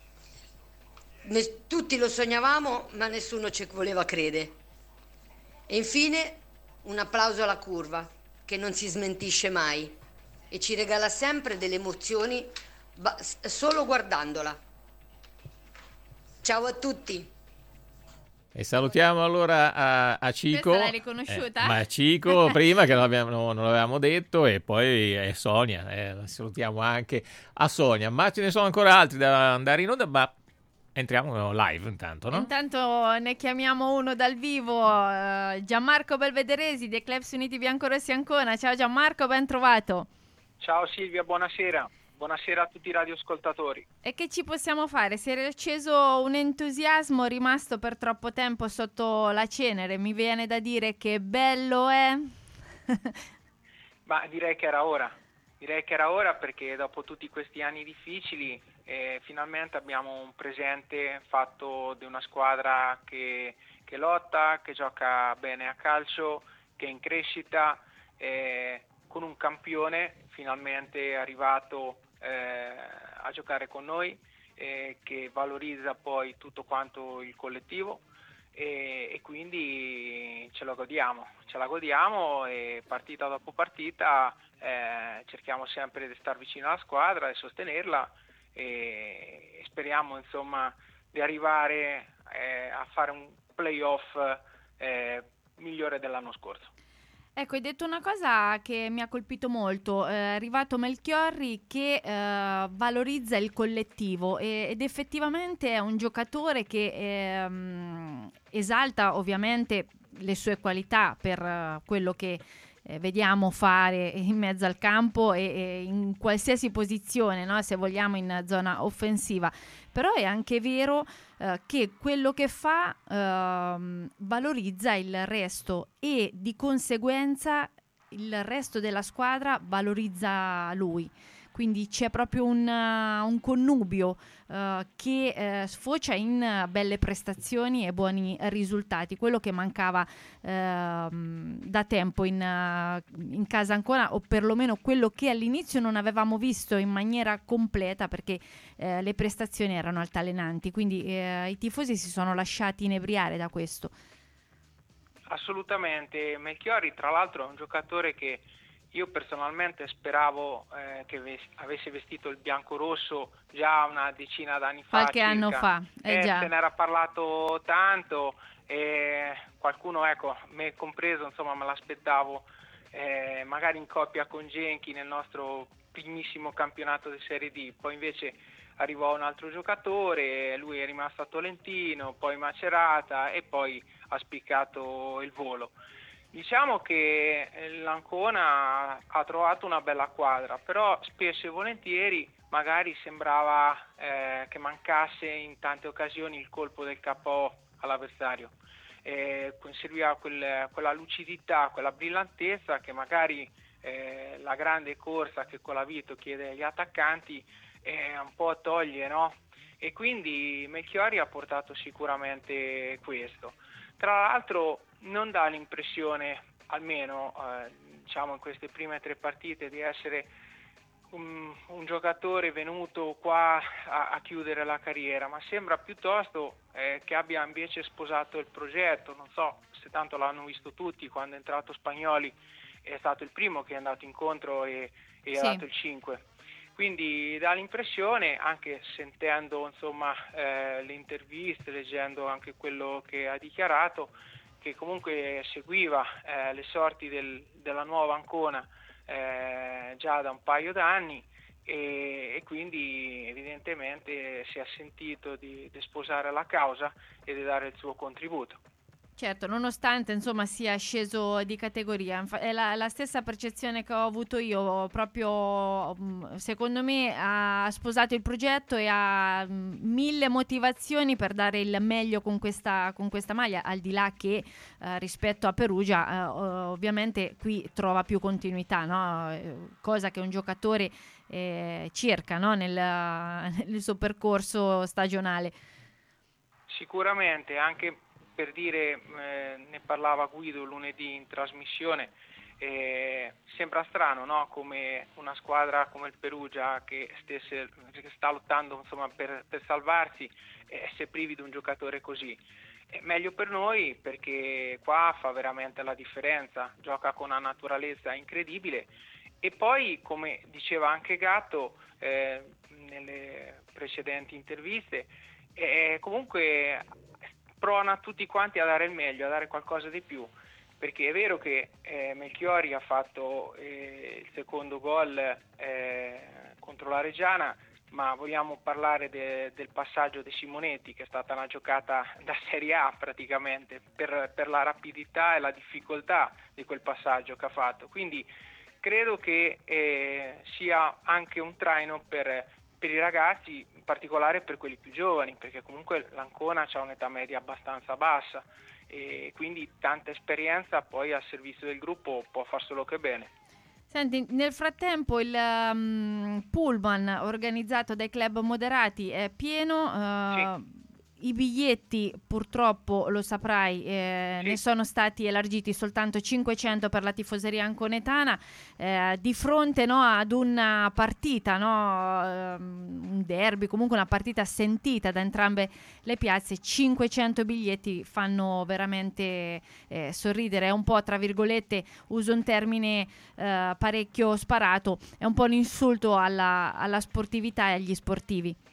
Tutti lo sognavamo, ma nessuno ci voleva credere. E infine un applauso alla curva, che non si smentisce mai e ci regala sempre delle emozioni solo guardandola. Ciao a tutti. E salutiamo allora a Cico. Questa l'hai riconosciuta? Ma Cico prima che non l'avevamo detto, e poi è Sonia. Salutiamo anche a Sonia. Ma ce ne sono ancora altri da andare in onda, ma entriamo live intanto, no? Intanto ne chiamiamo uno dal vivo, Gianmarco Belvederesi dei Clubs Uniti Biancorossi Ancona. Ciao Gianmarco, ben trovato. Ciao Silvia, buonasera. Buonasera a tutti i radioascoltatori. E che ci possiamo fare? Si è acceso un entusiasmo rimasto per troppo tempo sotto la cenere. Mi viene da dire che bello è. Ma direi che era ora. Perché dopo tutti questi anni difficili finalmente abbiamo un presente fatto di una squadra che lotta, che gioca bene a calcio, che è in crescita, con un campione finalmente arrivato a giocare con noi, che valorizza poi tutto quanto il collettivo, e quindi ce la godiamo e partita dopo partita cerchiamo sempre di star vicino alla squadra e sostenerla, e speriamo insomma di arrivare a fare un playoff migliore dell'anno scorso. Ecco, hai detto una cosa che mi ha colpito molto, è arrivato Melchiorri che valorizza il collettivo ed effettivamente è un giocatore che esalta ovviamente le sue qualità per quello che vediamo fare in mezzo al campo e in qualsiasi posizione, no? Se vogliamo in zona offensiva, però è anche vero che quello che fa valorizza il resto e di conseguenza il resto della squadra valorizza lui. Quindi c'è proprio un connubio che sfocia in belle prestazioni e buoni risultati, quello che mancava da tempo in casa Ancona, o perlomeno quello che all'inizio non avevamo visto in maniera completa, perché le prestazioni erano altalenanti, quindi i tifosi si sono lasciati inebriare da questo. Assolutamente, Melchiorri tra l'altro è un giocatore che io personalmente speravo che avesse vestito il bianco-rosso già una decina d'anni fa. Qualche anno fa, già. Se ne era parlato tanto e qualcuno, ecco, me compreso, insomma, me l'aspettavo magari in coppia con Genchi nel nostro primissimo campionato di Serie D. Poi invece arrivò un altro giocatore, lui è rimasto a Tolentino, poi Macerata e poi ha spiccato il volo. Diciamo che l'Ancona ha trovato una bella quadra, però spesso e volentieri magari sembrava che mancasse in tante occasioni il colpo del KO all'avversario. Serviva quella lucidità, quella brillantezza che magari la grande corsa che Colavito chiede agli attaccanti un po' toglie, no? E quindi Melchiorri ha portato sicuramente questo. Tra l'altro non dà l'impressione, almeno diciamo in queste prime 3 partite, di essere un giocatore venuto qua a chiudere la carriera, ma sembra piuttosto che abbia invece sposato il progetto. Non so se tanto l'hanno visto tutti, quando è entrato Spagnoli è stato il primo che è andato incontro e ha dato il 5. Quindi dà l'impressione, anche sentendo insomma le interviste, leggendo anche quello che ha dichiarato, che comunque seguiva le sorti della nuova Ancona già da un paio d'anni e quindi evidentemente si è sentito di sposare la causa e di dare il suo contributo. Certo, nonostante insomma sia sceso di categoria, è la stessa percezione che ho avuto io, proprio secondo me ha sposato il progetto e ha 1000 motivazioni per dare il meglio con questa maglia, al di là che rispetto a Perugia ovviamente qui trova più continuità, no? Cosa che un giocatore cerca, no? nel suo percorso stagionale. Sicuramente, anche per dire, ne parlava Guido lunedì in trasmissione, sembra strano, no? Come una squadra come il Perugia che sta lottando insomma per salvarsi se privi di un giocatore così. È meglio per noi perché qua fa veramente la differenza, gioca con una naturalezza incredibile e poi, come diceva anche Gatto nelle precedenti interviste, comunque provano tutti quanti a dare il meglio, a dare qualcosa di più, perché è vero che Melchiorri ha fatto il secondo gol contro la Reggiana, ma vogliamo parlare del passaggio di Simonetti, che è stata una giocata da Serie A praticamente, per la rapidità e la difficoltà di quel passaggio che ha fatto. Quindi credo che sia anche un traino per i ragazzi, in particolare per quelli più giovani, perché comunque l'Ancona ha un'età media abbastanza bassa e quindi tanta esperienza poi al servizio del gruppo può far solo che bene. Senti, nel frattempo il pullman organizzato dai club moderati è pieno, Sì. I biglietti purtroppo, lo saprai, ne sono stati elargiti soltanto 500 per la tifoseria anconetana, di fronte, no, ad una partita, no, un derby, comunque una partita sentita da entrambe le piazze. 500 biglietti fanno veramente sorridere. È un po', tra virgolette, uso un termine parecchio sparato, è un po' un insulto alla sportività e agli sportivi.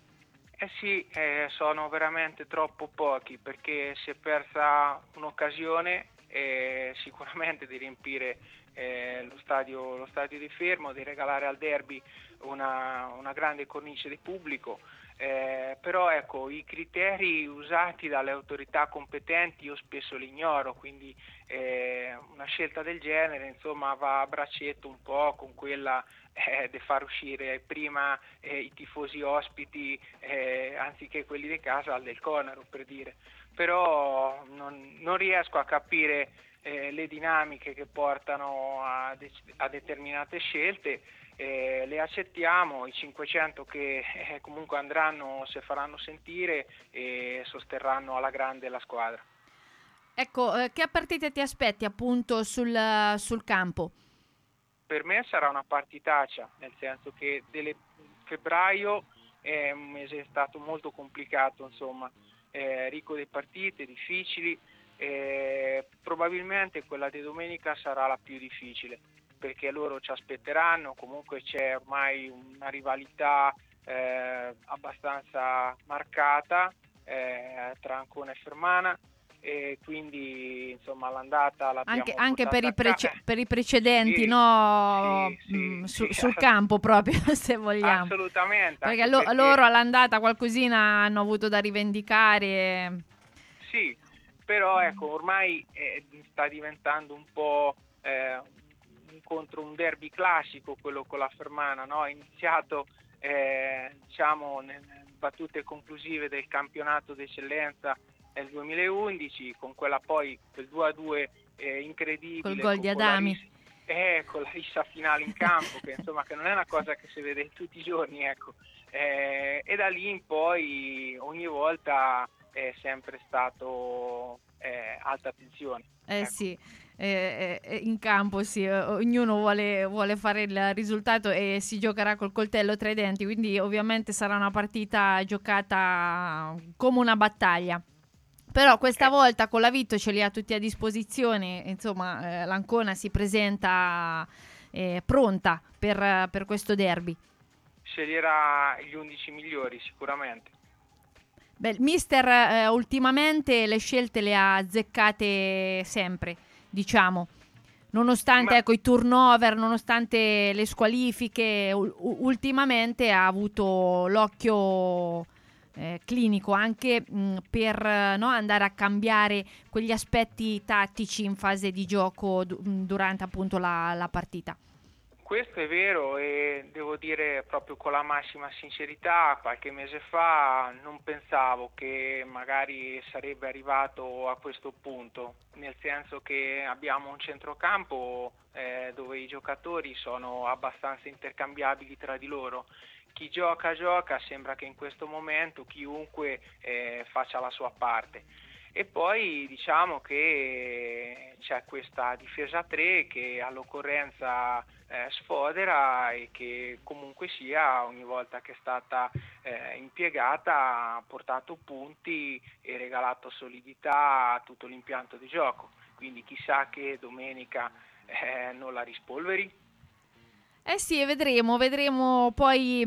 Sì, sono veramente troppo pochi, perché si è persa un'occasione sicuramente di riempire lo stadio di Fermo, di regalare al derby una grande cornice di pubblico. Però ecco, i criteri usati dalle autorità competenti io spesso li ignoro, quindi una scelta del genere insomma va a braccetto un po' con quella di far uscire prima i tifosi ospiti anziché quelli di casa al del Conero, per dire. Però non riesco a capire le dinamiche che portano a determinate scelte. Le accettiamo, i 500 che comunque andranno, se faranno sentire, e sosterranno alla grande la squadra. Ecco, che partite ti aspetti appunto sul campo? Per me sarà una partitaccia, nel senso che febbraio è un mese stato molto complicato, insomma, ricco di partite difficili, probabilmente quella di domenica sarà la più difficile, perché loro ci aspetteranno, comunque c'è ormai una rivalità abbastanza marcata tra Ancona e Fermana, e quindi insomma l'andata l'abbiamo anche per i precedenti, sì, no? Sì, sul campo proprio, se vogliamo. Assolutamente. Perché loro all'andata qualcosina hanno avuto da rivendicare. Sì, però ecco, ormai sta diventando un po' contro un derby classico quello con la Fermana, no? È iniziato diciamo nelle battute conclusive del campionato d'eccellenza nel 2011 con quel 2-2 incredibile col gol di Adami, con la rissa finale in campo che insomma che non è una cosa che si vede tutti i giorni, ecco, e da lì in poi ogni volta è sempre stato alta tensione. Ecco. Sì, in campo sì, ognuno vuole fare il risultato e si giocherà col coltello tra i denti, quindi ovviamente sarà una partita giocata come una battaglia. Però questa volta con la Vitto ce li ha tutti a disposizione, insomma l'Ancona si presenta pronta per questo derby. Sceglierà gli 11 migliori sicuramente. Beh, il mister ultimamente le scelte le ha azzeccate sempre, diciamo, nonostante i turnover, nonostante le squalifiche, ultimamente ha avuto l'occhio clinico anche per andare a cambiare quegli aspetti tattici in fase di gioco durante appunto la partita. Questo è vero e devo dire proprio con la massima sincerità, qualche mese fa non pensavo che magari sarebbe arrivato a questo punto, nel senso che abbiamo un centrocampo dove i giocatori sono abbastanza intercambiabili tra di loro. Chi gioca, sembra che in questo momento chiunque faccia la sua parte. E poi diciamo che c'è questa difesa 3 che all'occorrenza sfodera e che comunque sia ogni volta che è stata impiegata ha portato punti e regalato solidità a tutto l'impianto di gioco. Quindi chissà che domenica non la rispolveri. Sì, vedremo poi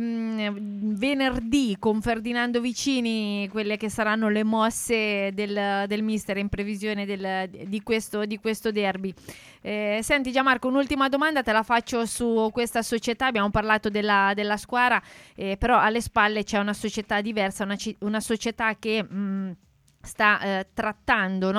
venerdì con Ferdinando Vicini quelle che saranno le mosse del mister in previsione di questo derby. Senti Gianmarco, un'ultima domanda te la faccio su questa società. Abbiamo parlato della squadra, però alle spalle c'è una società diversa, una società che sta trattando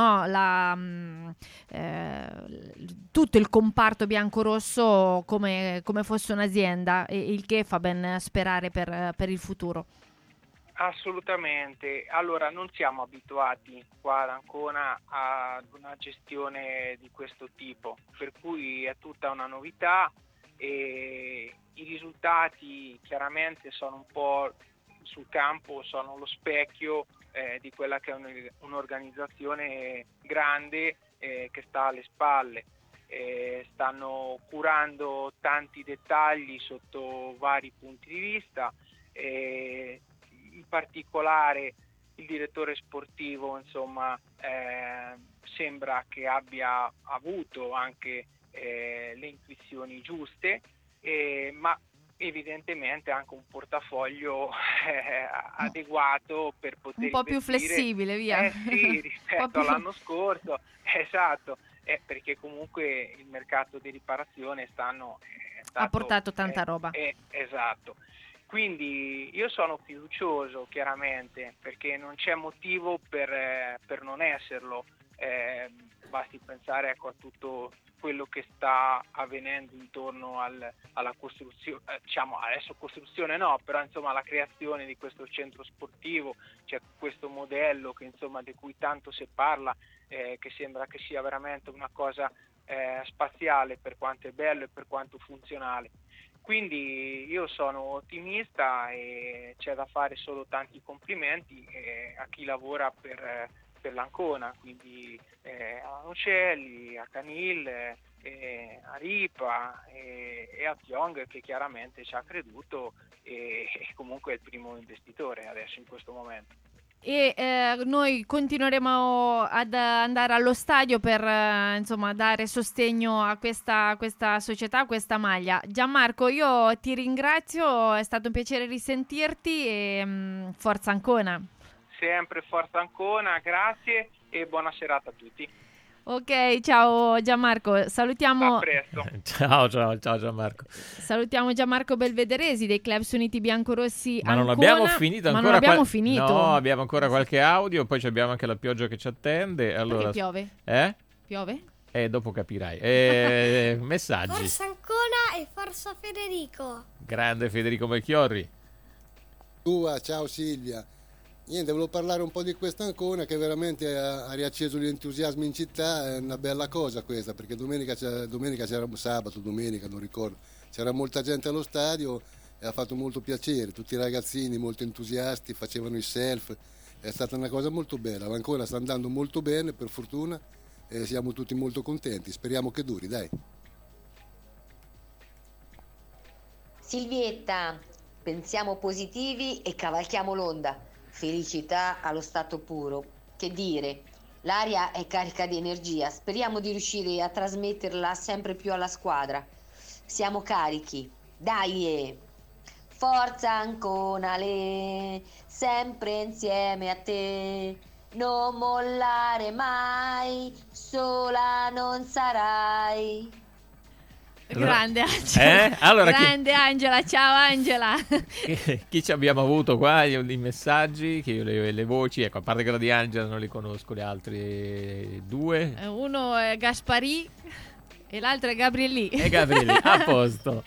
tutto il comparto biancorosso come fosse un'azienda, il che fa ben sperare per il futuro. Assolutamente. Allora, non siamo abituati qua ad Ancona ad una gestione di questo tipo, per cui è tutta una novità e i risultati chiaramente sono un po' sul campo, sono lo specchio di quella che è un'organizzazione grande che sta alle spalle. Stanno curando tanti dettagli sotto vari punti di vista, in particolare il direttore sportivo insomma sembra che abbia avuto anche le intuizioni giuste, ma evidentemente anche un portafoglio adeguato per poter un po' più flessibile, via. Sì, rispetto all'anno scorso, esatto, perché comunque il mercato di riparazione ha portato tanta roba. Esatto. Quindi io sono fiducioso, chiaramente, perché non c'è motivo per non esserlo. Basti pensare, ecco, a tutto quello che sta avvenendo intorno alla costruzione, diciamo adesso costruzione no, però insomma la creazione di questo centro sportivo, c'è questo modello che insomma di cui tanto si parla, che sembra che sia veramente una cosa spaziale, per quanto è bello e per quanto funzionale. Quindi io sono ottimista e c'è da fare solo tanti complimenti a chi lavora per l'Ancona, quindi a Nocelli, a Canil, a Ripa e a Pyong, che chiaramente ci ha creduto e comunque è il primo investitore adesso in questo momento. E noi continueremo ad andare allo stadio per insomma dare sostegno a questa società, a questa maglia. Gianmarco, io ti ringrazio, è stato un piacere risentirti e forza Ancona. Sempre forza Ancona, grazie e buona serata a tutti. Ok, ciao Gianmarco, salutiamo. A presto. Ciao Gianmarco. Salutiamo Gianmarco Belvederesi dei Clubs Uniti Biancorossi Ma Ancona. non abbiamo finito ancora. Ma non abbiamo finito. No, abbiamo ancora qualche audio, poi abbiamo anche la pioggia che ci attende. Allora, perché piove? Piove? Dopo capirai. Messaggi. Forza Ancona e forza Federico. Grande Federico Melchiorri. Ciao Silvia. Niente, volevo parlare un po' di questa Ancona che veramente ha riacceso gli entusiasmi in città. È una bella cosa questa, perché domenica c'era sabato, domenica non ricordo, c'era molta gente allo stadio e ha fatto molto piacere, tutti i ragazzini molto entusiasti, facevano i selfie, è stata una cosa molto bella. L'Ancona sta andando molto bene, per fortuna, e siamo tutti molto contenti, speriamo che duri, dai. Silvietta, pensiamo positivi e cavalchiamo l'onda. Felicità allo stato puro. Che dire, l'aria è carica di energia, speriamo di riuscire a trasmetterla sempre più alla squadra. Siamo carichi, dai! Forza Ancona, sempre insieme a te, non mollare mai, sola non sarai. Grande Angela. Allora, grande Angela, ciao Angela. Chi ci abbiamo avuto qua? I messaggi, che io le voci, ecco, a parte quella di Angela non li conosco, le altre due. Uno è Gaspari e l'altro è Gabrielli. A posto.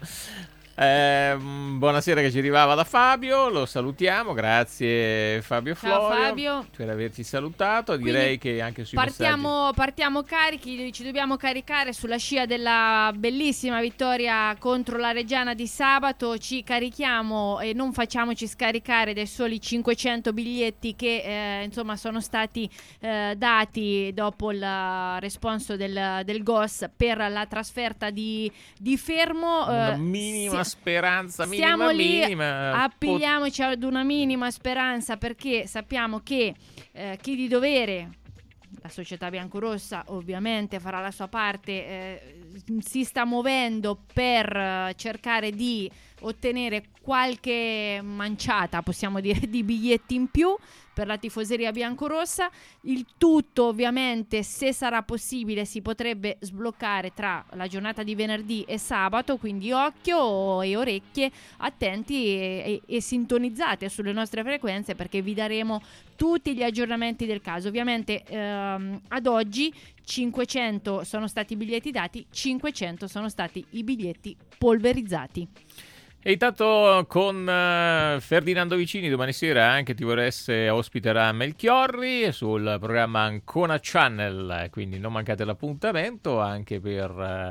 Buonasera che ci arrivava da Fabio, lo salutiamo, grazie Fabio Ciao Florio Fabio per averci salutato. Direi che anche sui partiamo carichi, ci dobbiamo caricare sulla scia della bellissima vittoria contro la Reggiana di sabato. Ci carichiamo e non facciamoci scaricare dai soli 500 biglietti che insomma sono stati dati dopo il responso del GOS per la trasferta di Fermo. Una minima speranza, siamo minima. Appigliamoci ad una minima speranza, perché sappiamo che chi di dovere, la società biancorossa ovviamente farà la sua parte, si sta muovendo per cercare di ottenere qualche manciata, possiamo dire, di biglietti in più per la tifoseria biancorossa. Il tutto ovviamente, se sarà possibile, si potrebbe sbloccare tra la giornata di venerdì e sabato, quindi occhio e orecchie attenti e sintonizzate sulle nostre frequenze, perché vi daremo tutti gli aggiornamenti del caso. Ovviamente ad oggi 500 sono stati i biglietti dati, 500 sono stati i biglietti polverizzati. E intanto con Ferdinando Vicini domani sera anche Tivoresse ospiterà Melchiorri sul programma Ancona Channel, quindi non mancate l'appuntamento anche per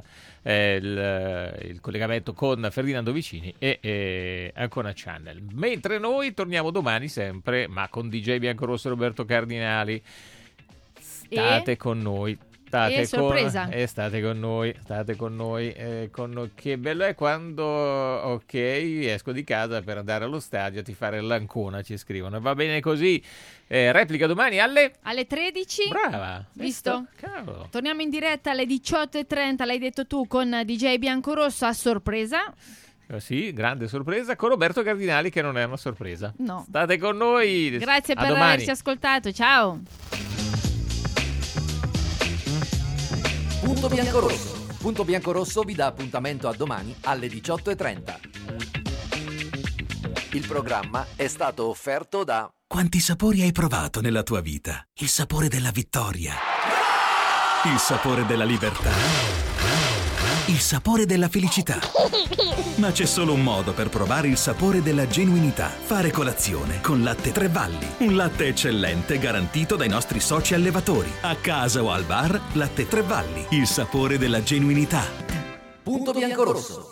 il collegamento con Ferdinando Vicini e Ancona Channel. Mentre noi torniamo domani sempre, ma con DJ Biancorosso e Roberto Cardinali. State con noi. State con noi. Che bello è quando esco di casa per andare allo stadio a tifare l'Ancona, ci scrivono. Va bene così. Replica domani alle 13. Brava, visto? Cavolo. Torniamo in diretta alle 18:30, l'hai detto tu, con DJ Biancorosso a sorpresa. Sì, grande sorpresa, con Roberto Cardinali, che non è una sorpresa. No. State con noi. Grazie per domani. averci ascoltato. Ciao. Punto Biancorosso. Punto Biancorosso vi dà appuntamento a domani alle 18:30. Il programma è stato offerto da... Quanti sapori hai provato nella tua vita? Il sapore della vittoria, il sapore della libertà, il sapore della felicità. Ma c'è solo un modo per provare il sapore della genuinità. Fare colazione con Latte Tre Valli. Un latte eccellente garantito dai nostri soci allevatori. A casa o al bar, Latte Tre Valli. Il sapore della genuinità. Punto Biancorosso.